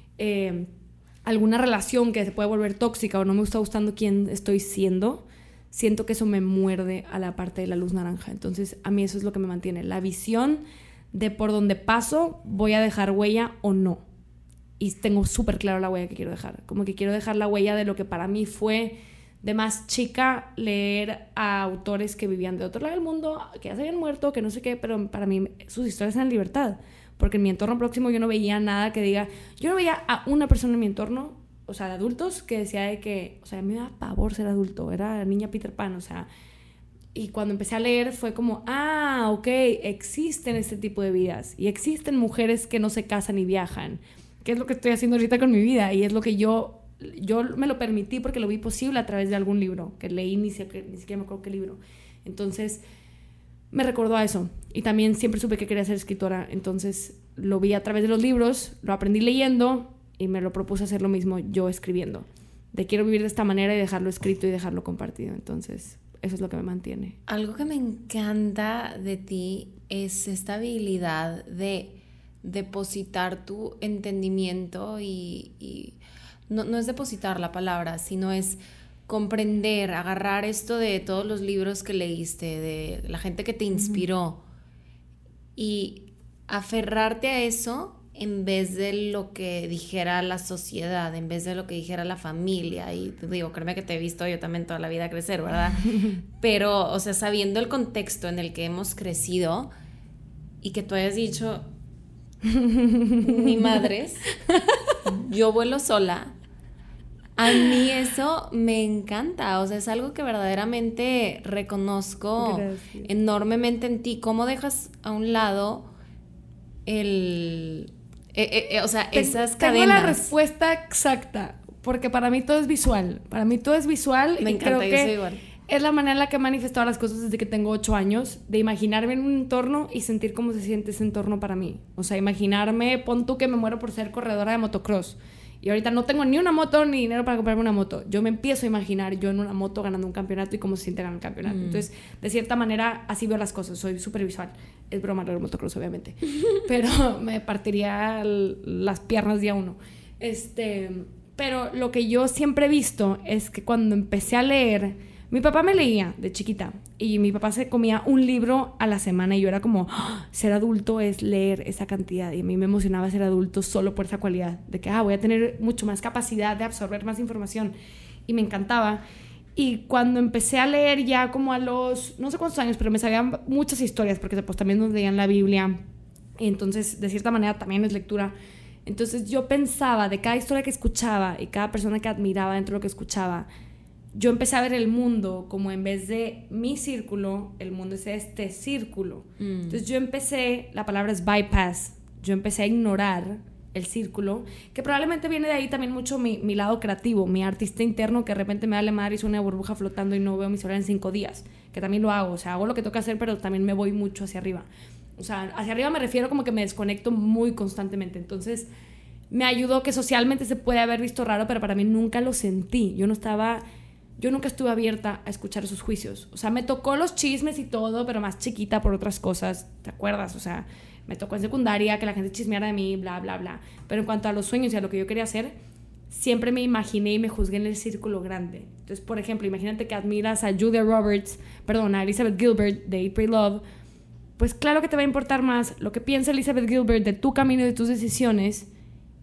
alguna relación que se puede volver tóxica o no me está gustando quién estoy siendo, siento que eso me muerde a la parte de la luz naranja. Entonces, a mí eso es lo que me mantiene. La visión de por donde paso, voy a dejar huella o no. Y tengo súper claro la huella que quiero dejar. Como que quiero dejar la huella de lo que para mí fue de más chica leer a autores que vivían de otro lado del mundo, que ya se habían muerto, que no sé qué, pero para mí sus historias eran libertad. Porque en mi entorno próximo yo no veía nada que diga... Yo no veía a una persona en mi entorno, o sea, de adultos, que decía de que... O sea, a mí me da pavor ser adulto. Era la niña Peter Pan, o sea... Y cuando empecé a leer fue como... ok, existen este tipo de vidas. Y existen mujeres que no se casan y viajan. Que es lo que estoy haciendo ahorita con mi vida. Y es lo que yo me lo permití porque lo vi posible a través de algún libro. Que leí, ni siquiera me acuerdo qué libro. Entonces... me recordó a eso. Y también siempre supe que quería ser escritora. Entonces lo vi a través de los libros, lo aprendí leyendo y me lo propuse hacer lo mismo yo escribiendo. De quiero vivir de esta manera y dejarlo escrito y dejarlo compartido. Entonces eso es lo que me mantiene. Algo que me encanta de ti es esta habilidad de depositar tu entendimiento y no es depositar la palabra, sino es comprender, agarrar esto de todos los libros que leíste, de la gente que te inspiró y aferrarte a eso en vez de lo que dijera la sociedad, en vez de lo que dijera la familia. Y te digo, créeme que te he visto yo también toda la vida crecer, ¿verdad? Pero, o sea, sabiendo el contexto en el que hemos crecido y que tú hayas dicho, mi madres, yo vuelo sola, a mí eso me encanta. O sea, es algo que verdaderamente reconozco enormemente en ti. ¿Cómo dejas a un lado o sea, esas cadenas? Tengo la respuesta exacta, porque para mí todo es visual. Para mí todo es visual. Me encanta, creo yo que soy igual. es la manera en la que he manifestado las cosas desde que tengo 8 años, de imaginarme en un entorno y sentir cómo se siente ese entorno para mí. O sea, imaginarme, pon tú que me muero por ser corredora de motocross. Y ahorita no tengo ni una moto ni dinero para comprarme una moto. Yo me empiezo a imaginar yo en una moto ganando un campeonato y cómo se siente ganar el campeonato. Entonces, de cierta manera, así veo las cosas. Soy súper visual. Es broma lo del motocross, obviamente. Pero me partiría las piernas día 1. Pero lo que yo siempre he visto es que cuando empecé a leer... Mi papá me leía de chiquita y mi papá se comía un libro a la semana y yo era como, ser adulto es leer esa cantidad, y a mí me emocionaba ser adulto solo por esa cualidad de que voy a tener mucho más capacidad de absorber más información, y me encantaba. Y cuando empecé a leer ya como a los, no sé cuántos años, pero me sabían muchas historias porque pues también nos leían la Biblia, y entonces de cierta manera también es lectura. Entonces yo pensaba de cada historia que escuchaba y cada persona que admiraba dentro de lo que escuchaba, yo empecé a ver el mundo como, en vez de mi círculo, el mundo es este círculo. Entonces yo empecé, la palabra es bypass, yo empecé a ignorar el círculo, que probablemente viene de ahí también mucho mi lado creativo, mi artista interno, que de repente me da la madre y soy una burbuja flotando y no veo mi celular en 5 días, que también lo hago. O sea, hago lo que tengo que hacer, pero también me voy mucho hacia arriba. O sea, hacia arriba me refiero como que me desconecto muy constantemente. Entonces me ayudó, que socialmente se puede haber visto raro, pero para mí nunca lo sentí. Yo nunca estuve abierta a escuchar esos juicios. O sea, me tocó los chismes y todo, pero más chiquita por otras cosas, ¿te acuerdas? O sea, me tocó en secundaria que la gente chismeara de mí, bla, bla, bla. Pero en cuanto a los sueños y a lo que yo quería hacer, siempre me imaginé y me juzgué en el círculo grande. Entonces, por ejemplo, imagínate que admiras a a Elizabeth Gilbert de Eat, Pray, Love. Pues claro que te va a importar más lo que piensa Elizabeth Gilbert de tu camino y de tus decisiones.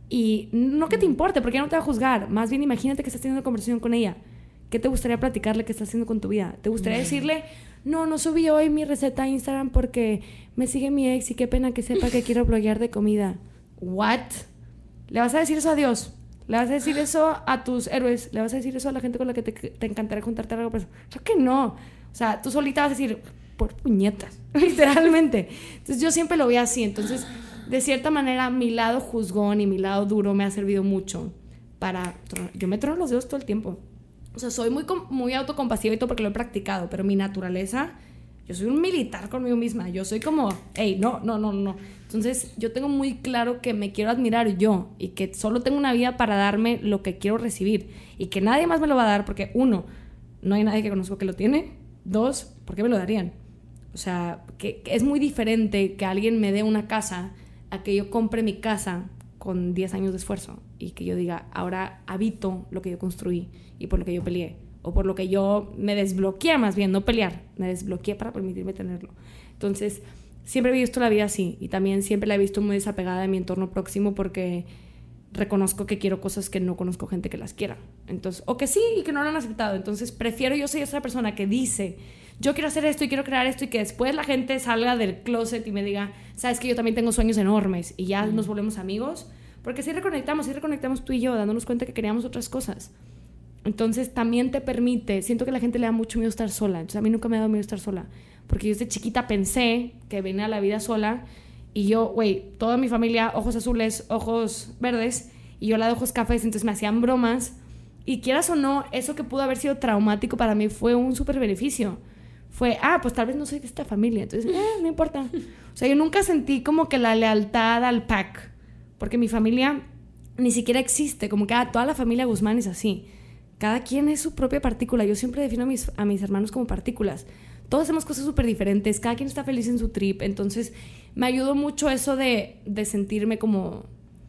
Y no que te importe, porque ella no te va a juzgar. Más bien, imagínate que estás teniendo una conversación con ella. ¿Qué te gustaría platicarle que estás haciendo con tu vida? ¿Te gustaría decirle, no subí hoy mi receta a Instagram porque me sigue mi ex y qué pena que sepa que quiero bloguear de comida? ¿What? ¿Le vas a decir eso a Dios? ¿Le vas a decir eso a tus héroes? ¿Le vas a decir eso a la gente con la que te encantaría juntarte a algo? Claro que no. O sea, tú solita vas a decir, por puñetas, literalmente. Entonces yo siempre lo veo así. Entonces, de cierta manera, mi lado juzgón y mi lado duro me ha servido mucho para... Yo me trono los dedos todo el tiempo. O sea, soy muy autocompasiva y todo porque lo he practicado, pero mi naturaleza, yo soy un militar conmigo misma. Yo soy como, hey, no. Entonces, yo tengo muy claro que me quiero admirar yo y que solo tengo una vida para darme lo que quiero recibir y que nadie más me lo va a dar porque, 1, no hay nadie que conozco que lo tiene. 2, ¿por qué me lo darían? O sea, que es muy diferente que alguien me dé una casa a que yo compre mi casa con 10 años de esfuerzo y que yo diga, ahora habito lo que yo construí y por lo que yo peleé, o por lo que yo me desbloqueé, más bien, no pelear, me desbloqueé para permitirme tenerlo. Entonces, siempre he visto la vida así, y también siempre la he visto muy desapegada de mi entorno próximo porque reconozco que quiero cosas que no conozco gente que las quiera. Entonces, o que sí y que no lo han aceptado. Entonces, prefiero yo ser esa persona que dice, yo quiero hacer esto y quiero crear esto, y que después la gente salga del closet y me diga, sabes que yo también tengo sueños enormes, y ya nos volvemos amigos, porque sí reconectamos tú y yo, dándonos cuenta que queríamos otras cosas. Entonces también te permite, siento que a la gente le da mucho miedo estar sola. Entonces a mí nunca me ha dado miedo estar sola, porque yo desde chiquita pensé que venía a la vida sola, y yo, toda mi familia, ojos azules, ojos verdes, y yo la de ojos cafés, entonces me hacían bromas, y quieras o no, eso que pudo haber sido traumático para mí fue un súper beneficio. Fue, pues tal vez no soy de esta familia, entonces no importa. O sea, yo nunca sentí como que la lealtad al pack, porque mi familia ni siquiera existe, como que toda la familia Guzmán es así. Cada quien es su propia partícula. Yo siempre defino a mis hermanos como partículas. todos hacemos cosas súper diferentes, cada quien está feliz en su trip, entonces me ayudó mucho eso de sentirme como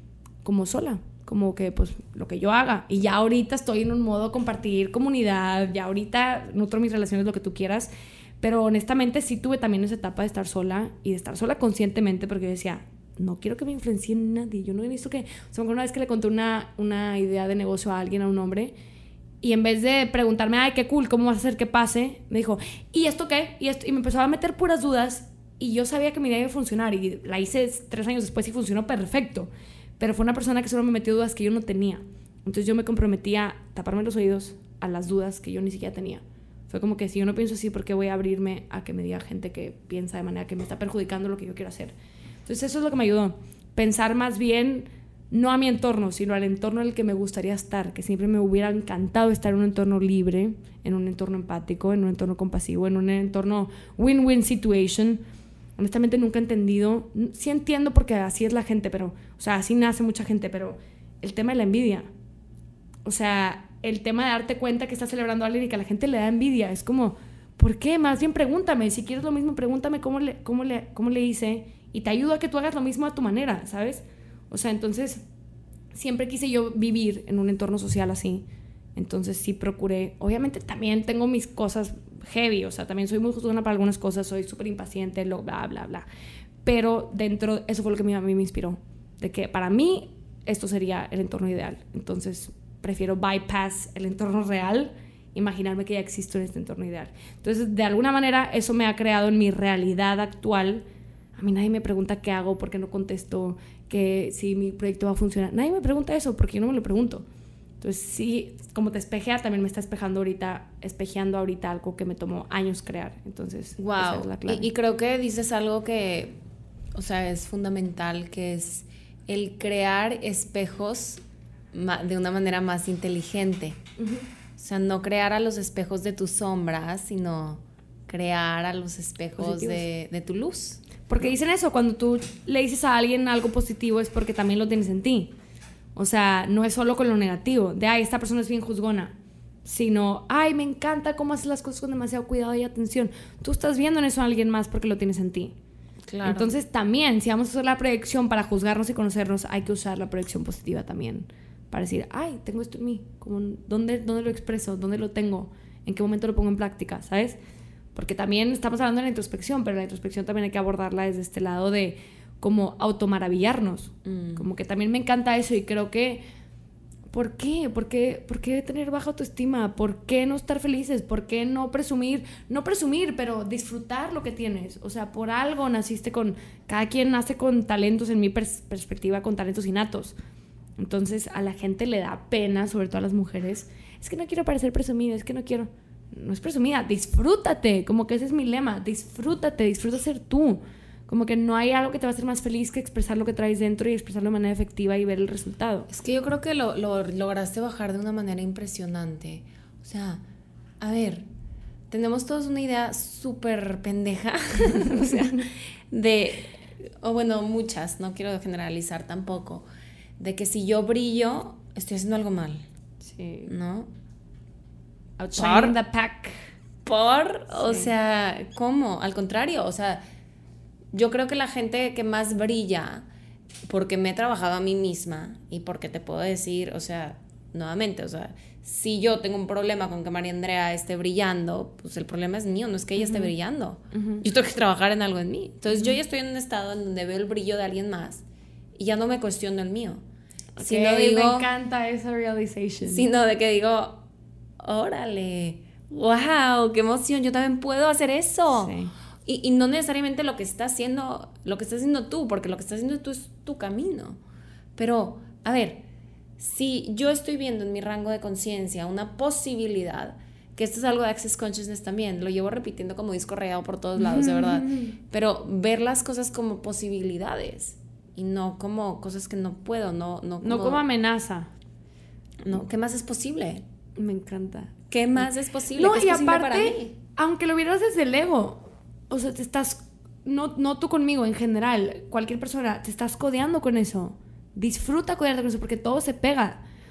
sola, como que pues lo que yo haga, y ya ahorita estoy en un modo compartir comunidad, ya ahorita nutro mis relaciones, lo que tú quieras, pero honestamente sí tuve también esa etapa de estar sola, y de estar sola conscientemente, porque yo decía, no quiero que me influencie nadie, yo no necesito que, o sea, una vez que le conté una idea de negocio a alguien, a un hombre, y en vez de preguntarme, ay, qué cool, ¿cómo vas a hacer que pase? Me dijo, ¿y esto qué? Y me empezó a meter puras dudas, y yo sabía que mi idea iba a funcionar, y la hice 3 años después y funcionó perfecto. Pero fue una persona que solo me metió dudas que yo no tenía. Entonces yo me comprometí a taparme los oídos a las dudas que yo ni siquiera tenía. Fue como que si yo no pienso así, ¿por qué voy a abrirme a que me diga gente que piensa de manera que me está perjudicando lo que yo quiero hacer? Entonces eso es lo que me ayudó. Pensar más bien, no a mi entorno, sino al entorno en el que me gustaría estar. Que siempre me hubiera encantado estar en un entorno libre, en un entorno empático, en un entorno compasivo, en un entorno win-win situation. Honestamente nunca he entendido, sí entiendo porque así es la gente, pero, o sea, así nace mucha gente, pero el tema de la envidia, o sea, el tema de darte cuenta que estás celebrando a alguien y que a la gente le da envidia, es como, ¿por qué? Más bien pregúntame, si quieres lo mismo, pregúntame cómo le hice y te ayudo a que tú hagas lo mismo a tu manera, ¿sabes? O sea, entonces, siempre quise yo vivir en un entorno social así, entonces sí procuré, obviamente también tengo mis cosas heavy, o sea, también soy muy juzgona para algunas cosas, soy súper impaciente, bla, bla, bla. Pero dentro, eso fue lo que a mí me inspiró, de que para mí esto sería el entorno ideal. Entonces, prefiero bypass el entorno real, imaginarme que ya existo en este entorno ideal. Entonces, de alguna manera, eso me ha creado en mi realidad actual. A mí nadie me pregunta qué hago, por qué no contesto, que si mi proyecto va a funcionar. Nadie me pregunta eso, porque yo no me lo pregunto. Entonces sí, como te espejea, también me está espejeando ahorita algo que me tomó años crear. Entonces, wow. Esa es la clave. Y creo que dices algo que, o sea, es fundamental, que es el crear espejos de una manera más inteligente. Uh-huh. O sea, no crear a los espejos de tus sombras, sino crear a los espejos de tu luz. Porque dicen eso, cuando tú le dices a alguien algo positivo es porque también lo tienes en ti. O sea, no es solo con lo negativo, de, ay, esta persona es bien juzgona, sino, ay, me encanta cómo haces las cosas con demasiado cuidado y atención. Tú estás viendo en eso a alguien más porque lo tienes en ti. Claro. Entonces, también, si vamos a usar la proyección para juzgarnos y conocernos, hay que usar la proyección positiva también. Para decir, ay, tengo esto en mí. Como, ¿dónde lo expreso? ¿Dónde lo tengo? ¿En qué momento lo pongo en práctica? ¿Sabes? Porque también estamos hablando de la introspección, pero la introspección también hay que abordarla desde este lado de como automaravillarnos. Como que también me encanta eso y creo que ¿por qué? ¿Por qué tener baja autoestima? ¿Por qué no estar felices? ¿Por qué no presumir? No presumir, pero disfrutar lo que tienes. O sea, por algo naciste con... Cada quien nace con talentos, en mi perspectiva, con talentos innatos. Entonces a la gente le da pena, sobre todo a las mujeres. Es que no quiero parecer presumida, es que no quiero... No es presumida, disfrútate. Como que ese es mi lema. Disfrútate, disfruta ser tú. Como que no hay algo que te va a hacer más feliz que expresar lo que traes dentro y expresarlo de manera efectiva y ver el resultado. Es que yo creo que lo lograste bajar de una manera impresionante. O sea, a ver, tenemos todos una idea súper pendeja. O sea, bueno, muchas, no quiero generalizar tampoco, de que si yo brillo, estoy haciendo algo mal. Sí. ¿No? Outshining the pack. O sea, ¿cómo? Al contrario, o sea... Yo creo que la gente que más brilla, porque me he trabajado a mí misma y porque te puedo decir, o sea, nuevamente, o sea, si yo tengo un problema con que María Andrea esté brillando, pues el problema es mío, no es que ella esté brillando. Yo tengo que trabajar en algo en mí. Entonces yo ya estoy en un estado en donde veo el brillo de alguien más y ya no me cuestiono el mío. Okay, sino digo, me encanta esa realization. Sino de que digo, órale, wow, qué emoción, yo también puedo hacer eso. Sí. Y no necesariamente lo que estás haciendo tú, porque lo que estás haciendo tú es tu camino. Pero, a ver, si yo estoy viendo en mi rango de conciencia una posibilidad, que esto es algo de Access Consciousness también, lo llevo repitiendo como disco rayado por todos lados, de verdad, pero ver las cosas como posibilidades y no como cosas que no puedo, no como amenaza. No, ¿qué más es posible? Me encanta. ¿Qué más es posible? No, ¿Qué es y posible aparte, para mí? Aunque lo vieras desde el ego, o sea, te estás, no tú conmigo, en general, cualquier persona, te estás codeando con eso. Disfruta codearte con eso porque todo se pega.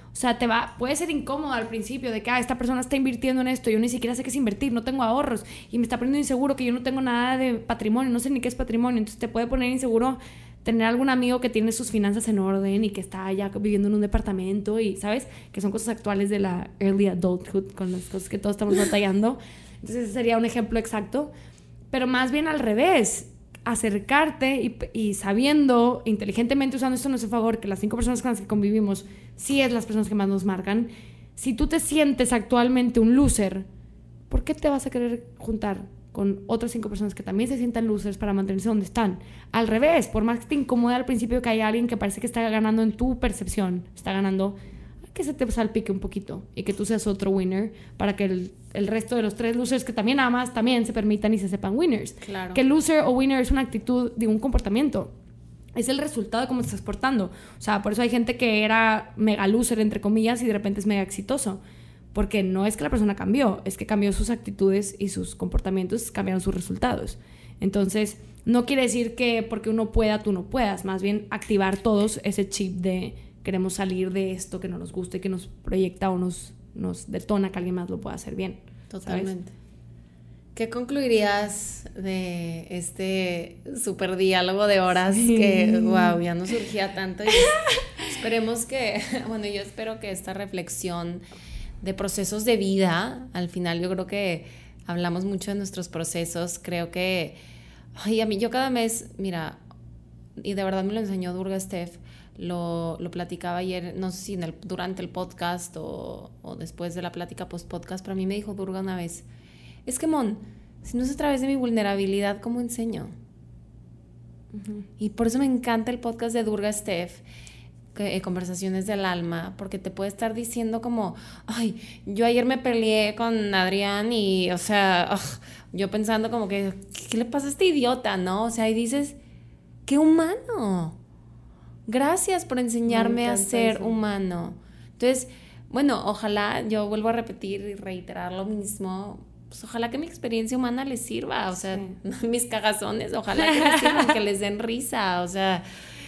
O sea, puede ser incómodo al principio de que esta persona está invirtiendo en esto, yo ni siquiera sé qué es invertir, no tengo ahorros y me está poniendo inseguro que yo no tengo nada de patrimonio, no sé ni qué es patrimonio, entonces te puede poner inseguro tener algún amigo que tiene sus finanzas en orden y que está ya viviendo en un departamento y, ¿sabes? Que son cosas actuales de la early adulthood, con las cosas que todos estamos batallando. Entonces ese sería un ejemplo exacto, pero más bien al revés, acercarte y sabiendo, inteligentemente usando esto a nuestro favor, que las 5 personas con las que convivimos sí es las personas que más nos marcan. Si tú te sientes actualmente un loser, ¿por qué te vas a querer juntar con otras 5 personas que también se sientan losers para mantenerse donde están? Al revés, por más que te incomode al principio que haya alguien que parece que está ganando en tu percepción, está ganando, que se te salpique un poquito y que tú seas otro winner para que el resto de los 3 losers que también amas también se permitan y se sepan winners. Claro. Que loser o winner es una actitud de un comportamiento. Es el resultado de cómo te estás portando. O sea, por eso hay gente que era mega loser, entre comillas, y de repente es mega exitoso. Porque no es que la persona cambió, es que cambió sus actitudes y sus comportamientos, cambiaron sus resultados. Entonces, no quiere decir que porque uno pueda, tú no puedas. Más bien, activar todos ese chip de queremos salir de esto que no nos gusta y que nos proyecta o nos detona que alguien más lo pueda hacer bien. Totalmente. ¿Sabes? ¿Qué concluirías de este súper diálogo de horas que, wow, ya no surgía tanto? Y esperemos que, bueno, yo espero que esta reflexión de procesos de vida, al final yo creo que hablamos mucho de nuestros procesos, creo que, ay, a mí yo cada mes, mira, y de verdad me lo enseñó Durga Steph, lo platicaba ayer, no sé si durante el podcast o después de la plática post-podcast, pero a mí me dijo Durga una vez, es que, Mon, si no es a través de mi vulnerabilidad, ¿cómo enseño? Uh-huh. Y por eso me encanta el podcast de Durga Steph, Conversaciones del Alma, porque te puede estar diciendo como, ay, yo ayer me peleé con Adrián y, o sea, yo pensando como que, ¿qué le pasa a este idiota, no? O sea, y dices, ¡qué humano! Gracias por enseñarme a ser humano. Entonces, bueno, ojalá, yo vuelvo a repetir y reiterar lo mismo, pues ojalá que mi experiencia humana les sirva, o sea, sí. Mis cagazones, ojalá que les sirvan, que les den risa, o sea,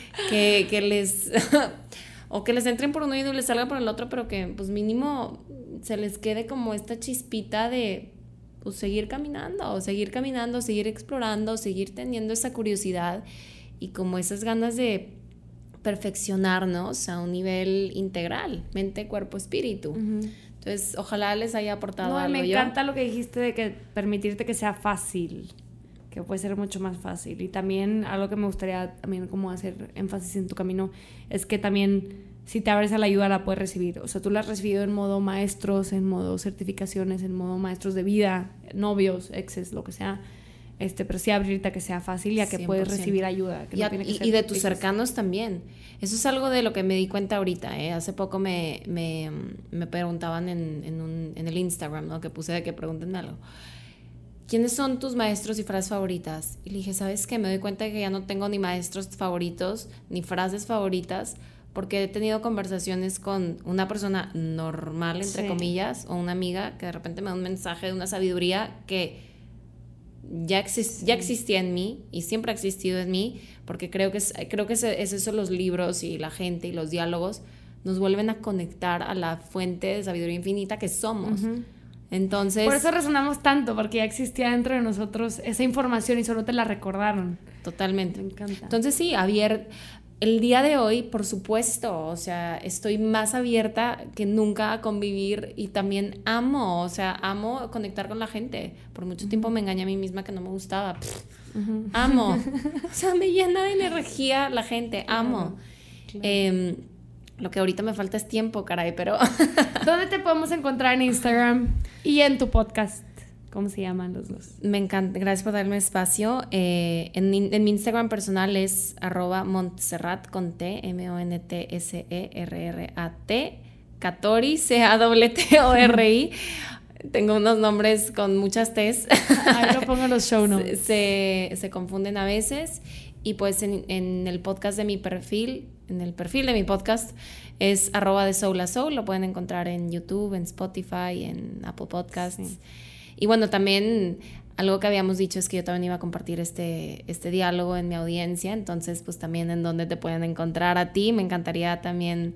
que les o que les entren por un oído y les salga por el otro, pero que pues mínimo se les quede como esta chispita de pues seguir caminando, seguir explorando, seguir teniendo esa curiosidad y como esas ganas de perfeccionarnos a un nivel integral, mente, cuerpo, espíritu. Uh-huh. Entonces, ojalá les haya aportado algo. Me encanta lo que dijiste de que permitirte que sea fácil, que puede ser mucho más fácil. Y también algo que me gustaría también como hacer énfasis en tu camino es que también si te abres a la ayuda la puedes recibir. O sea, tú la has recibido en modo maestros, en modo certificaciones, en modo maestros de vida, novios, exes, lo que sea. Pero sí abrirte a que sea fácil y a que 100%. Puedes recibir ayuda. Que no tiene que ser y de tus cercanos también. Eso es algo de lo que me di cuenta ahorita. Hace poco me preguntaban en el Instagram, ¿no? Que puse de que pregúntenme algo. ¿Quiénes son tus maestros y frases favoritas? Y le dije, ¿sabes qué? Me doy cuenta de que ya no tengo ni maestros favoritos, ni frases favoritas, porque he tenido conversaciones con una persona normal, entre comillas, o una amiga que de repente me da un mensaje de una sabiduría que ya existía en mí y siempre ha existido en mí, porque creo que es eso, los libros y la gente y los diálogos nos vuelven a conectar a la fuente de sabiduría infinita que somos. Uh-huh. Entonces, por eso resonamos tanto, porque ya existía dentro de nosotros esa información y solo te la recordaron. Totalmente. Me encanta. Entonces sí, el día de hoy, por supuesto, o sea, estoy más abierta que nunca a convivir y también amo conectar con la gente. Por mucho tiempo me engañé a mí misma que no me gustaba. Uh-huh. Amo. O sea, me llena de energía la gente, amo. Claro. Lo que ahorita me falta es tiempo, caray, pero... ¿Dónde te podemos encontrar en Instagram y en tu podcast? ¿Cómo se llaman los dos? Me encanta, gracias por darme espacio. En mi Instagram personal es @Montserrat con T, MONTSERRAT, Catori, CAWTORI. Tengo unos nombres con muchas T's. Ahí lo pongo en los show notes. Se confunden a veces. Y pues en el podcast de mi perfil, en el perfil de mi podcast es @de Soul a Soul. Lo pueden encontrar en YouTube, en Spotify, en Apple Podcasts. Sí. Y bueno, también algo que habíamos dicho es que yo también iba a compartir este diálogo en mi audiencia, entonces pues también en dónde te pueden encontrar a ti, me encantaría también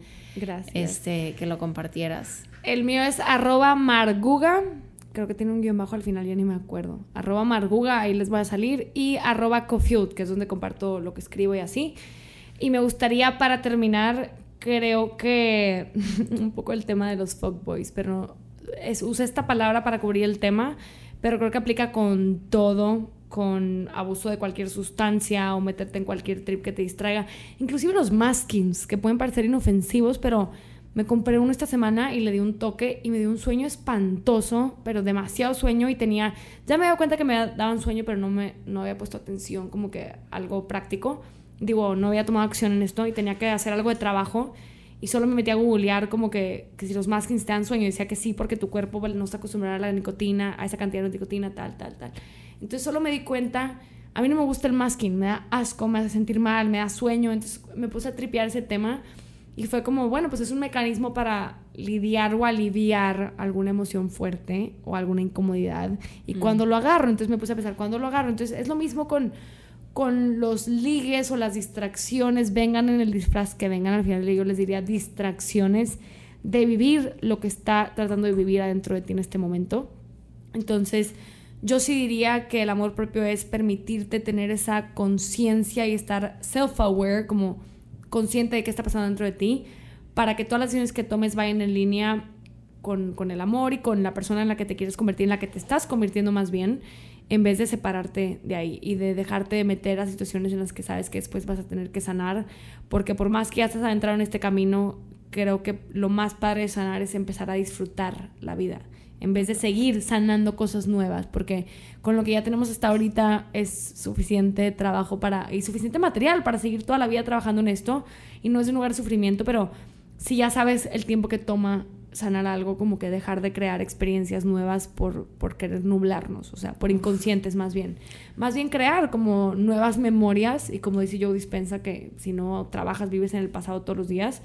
que lo compartieras. El mío es @marguga, creo que tiene un guión bajo al final, ya ni me acuerdo, @marguga, ahí les voy a salir, y @cofuel, que es donde comparto lo que escribo y así. Y me gustaría, para terminar, creo que un poco el tema de los fuckboys, pero usé esta palabra para cubrir el tema, pero creo que aplica con todo, con abuso de cualquier sustancia o meterte en cualquier trip que te distraiga. Inclusive los maskings, que pueden parecer inofensivos, pero me compré uno esta semana y le di un toque y me dio un sueño espantoso, pero demasiado sueño, y ya me había dado cuenta que me daban sueño, pero no había puesto atención, como que algo práctico. Digo, no había tomado acción en esto y tenía que hacer algo de trabajo. Y solo me metí a googlear como que si los maskings te dan sueño. Y decía que sí, porque tu cuerpo no está acostumbrado a la nicotina, a esa cantidad de nicotina, tal. Entonces solo me di cuenta, a mí no me gusta el masking, me da asco, me hace sentir mal, me da sueño. Entonces me puse a tripear ese tema y fue como, bueno, pues es un mecanismo para lidiar o aliviar alguna emoción fuerte o alguna incomodidad. Y cuando lo agarro, entonces me puse a pensar, ¿cuándo lo agarro? Entonces es lo mismo con los ligues o las distracciones, vengan en el disfraz que vengan, al final yo les diría distracciones de vivir lo que está tratando de vivir adentro de ti en este momento. Entonces yo sí diría que el amor propio es permitirte tener esa conciencia y estar self-aware, como consciente de qué está pasando dentro de ti, para que todas las decisiones que tomes vayan en línea con el amor y con la persona en la que te quieres convertir, en la que te estás convirtiendo más bien, en vez de separarte de ahí y de dejarte de meter a situaciones en las que sabes que después vas a tener que sanar, porque por más que ya estás adentrado en este camino, creo que lo más padre de sanar es empezar a disfrutar la vida, en vez de seguir sanando cosas nuevas, porque con lo que ya tenemos hasta ahorita es suficiente trabajo y suficiente material para seguir toda la vida trabajando en esto, y no es un lugar de sufrimiento, pero si ya sabes el tiempo que toma sanar algo, como que dejar de crear experiencias nuevas por querer nublarnos, o sea, por inconscientes más bien crear como nuevas memorias, y como dice Joe Dispenza, que si no trabajas, vives en el pasado todos los días.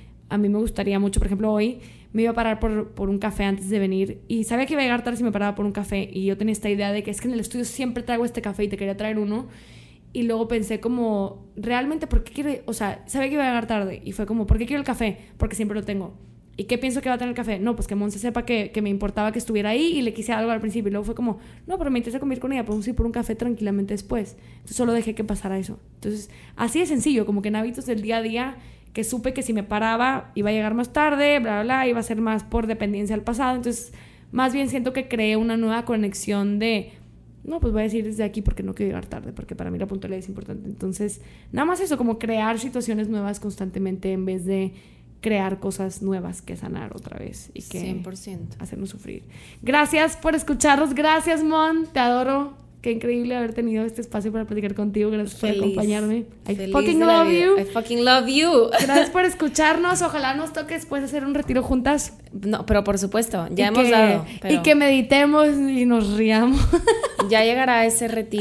A mí me gustaría mucho, por ejemplo, hoy me iba a parar por un café antes de venir, y sabía que iba a llegar tarde si me paraba por un café, y yo tenía esta idea de que es que en el estudio siempre traigo este café y te quería traer uno. Y luego pensé como, realmente, ¿por qué quiero? O sea, sabía que iba a llegar tarde y fue como, ¿por qué quiero el café? Porque siempre lo tengo. ¿Y qué pienso que va a tener el café? No, pues que Monse sepa que me importaba que estuviera ahí y le quise algo al principio. Y luego fue como, no, pero me interesa convivir con ella, podemos ir por un café tranquilamente después. Entonces solo dejé que pasara eso. Entonces, así de sencillo, como que en hábitos del día a día, que supe que si me paraba iba a llegar más tarde, bla, bla, bla, iba a ser más por dependencia al pasado. Entonces, más bien siento que creé una nueva conexión de, no, pues voy a decir desde aquí porque no quiero llegar tarde, porque para mí la puntualidad es importante. Entonces, nada más eso, como crear situaciones nuevas constantemente en vez de crear cosas nuevas que sanar otra vez y que 100% hacernos sufrir. Gracias por escucharnos, gracias Mon, te adoro, qué increíble haber tenido este espacio para platicar contigo, gracias por acompañarme. I fucking love you. I fucking love you. Gracias por escucharnos, ojalá nos toque después hacer un retiro juntas. No, pero por supuesto, ya hemos dado. Pero y que meditemos y nos riamos. Ya llegará ese retiro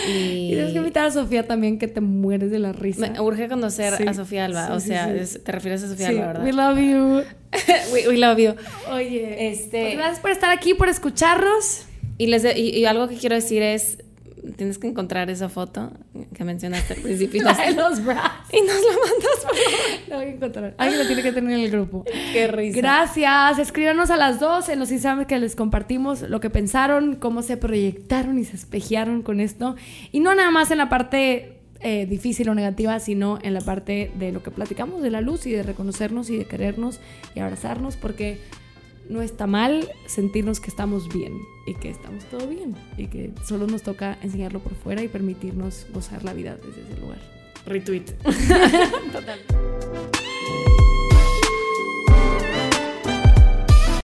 y tienes que invitar a Sofía también, que te mueres de la risa. Me urge conocer a Sofía Alba, sí, o sea, sí. te refieres a Sofía Alba, ¿verdad? We love you. we love you. Oye, pues gracias por estar aquí, por escucharnos. Y algo que quiero decir es, tienes que encontrar esa foto que mencionaste al principio. La de los bras. Y nos la mandas, por favor. La voy a encontrar. Alguien la tiene que tener en el grupo. Qué risa. Gracias. Escríbanos a las 2 en los Instagram que les compartimos lo que pensaron, cómo se proyectaron y se espejearon con esto. Y no nada más en la parte difícil o negativa, sino en la parte de lo que platicamos, de la luz y de reconocernos y de querernos y abrazarnos, porque no está mal sentirnos que estamos bien y que estamos todo bien y que solo nos toca enseñarlo por fuera y permitirnos gozar la vida desde ese lugar. Retweet. Total.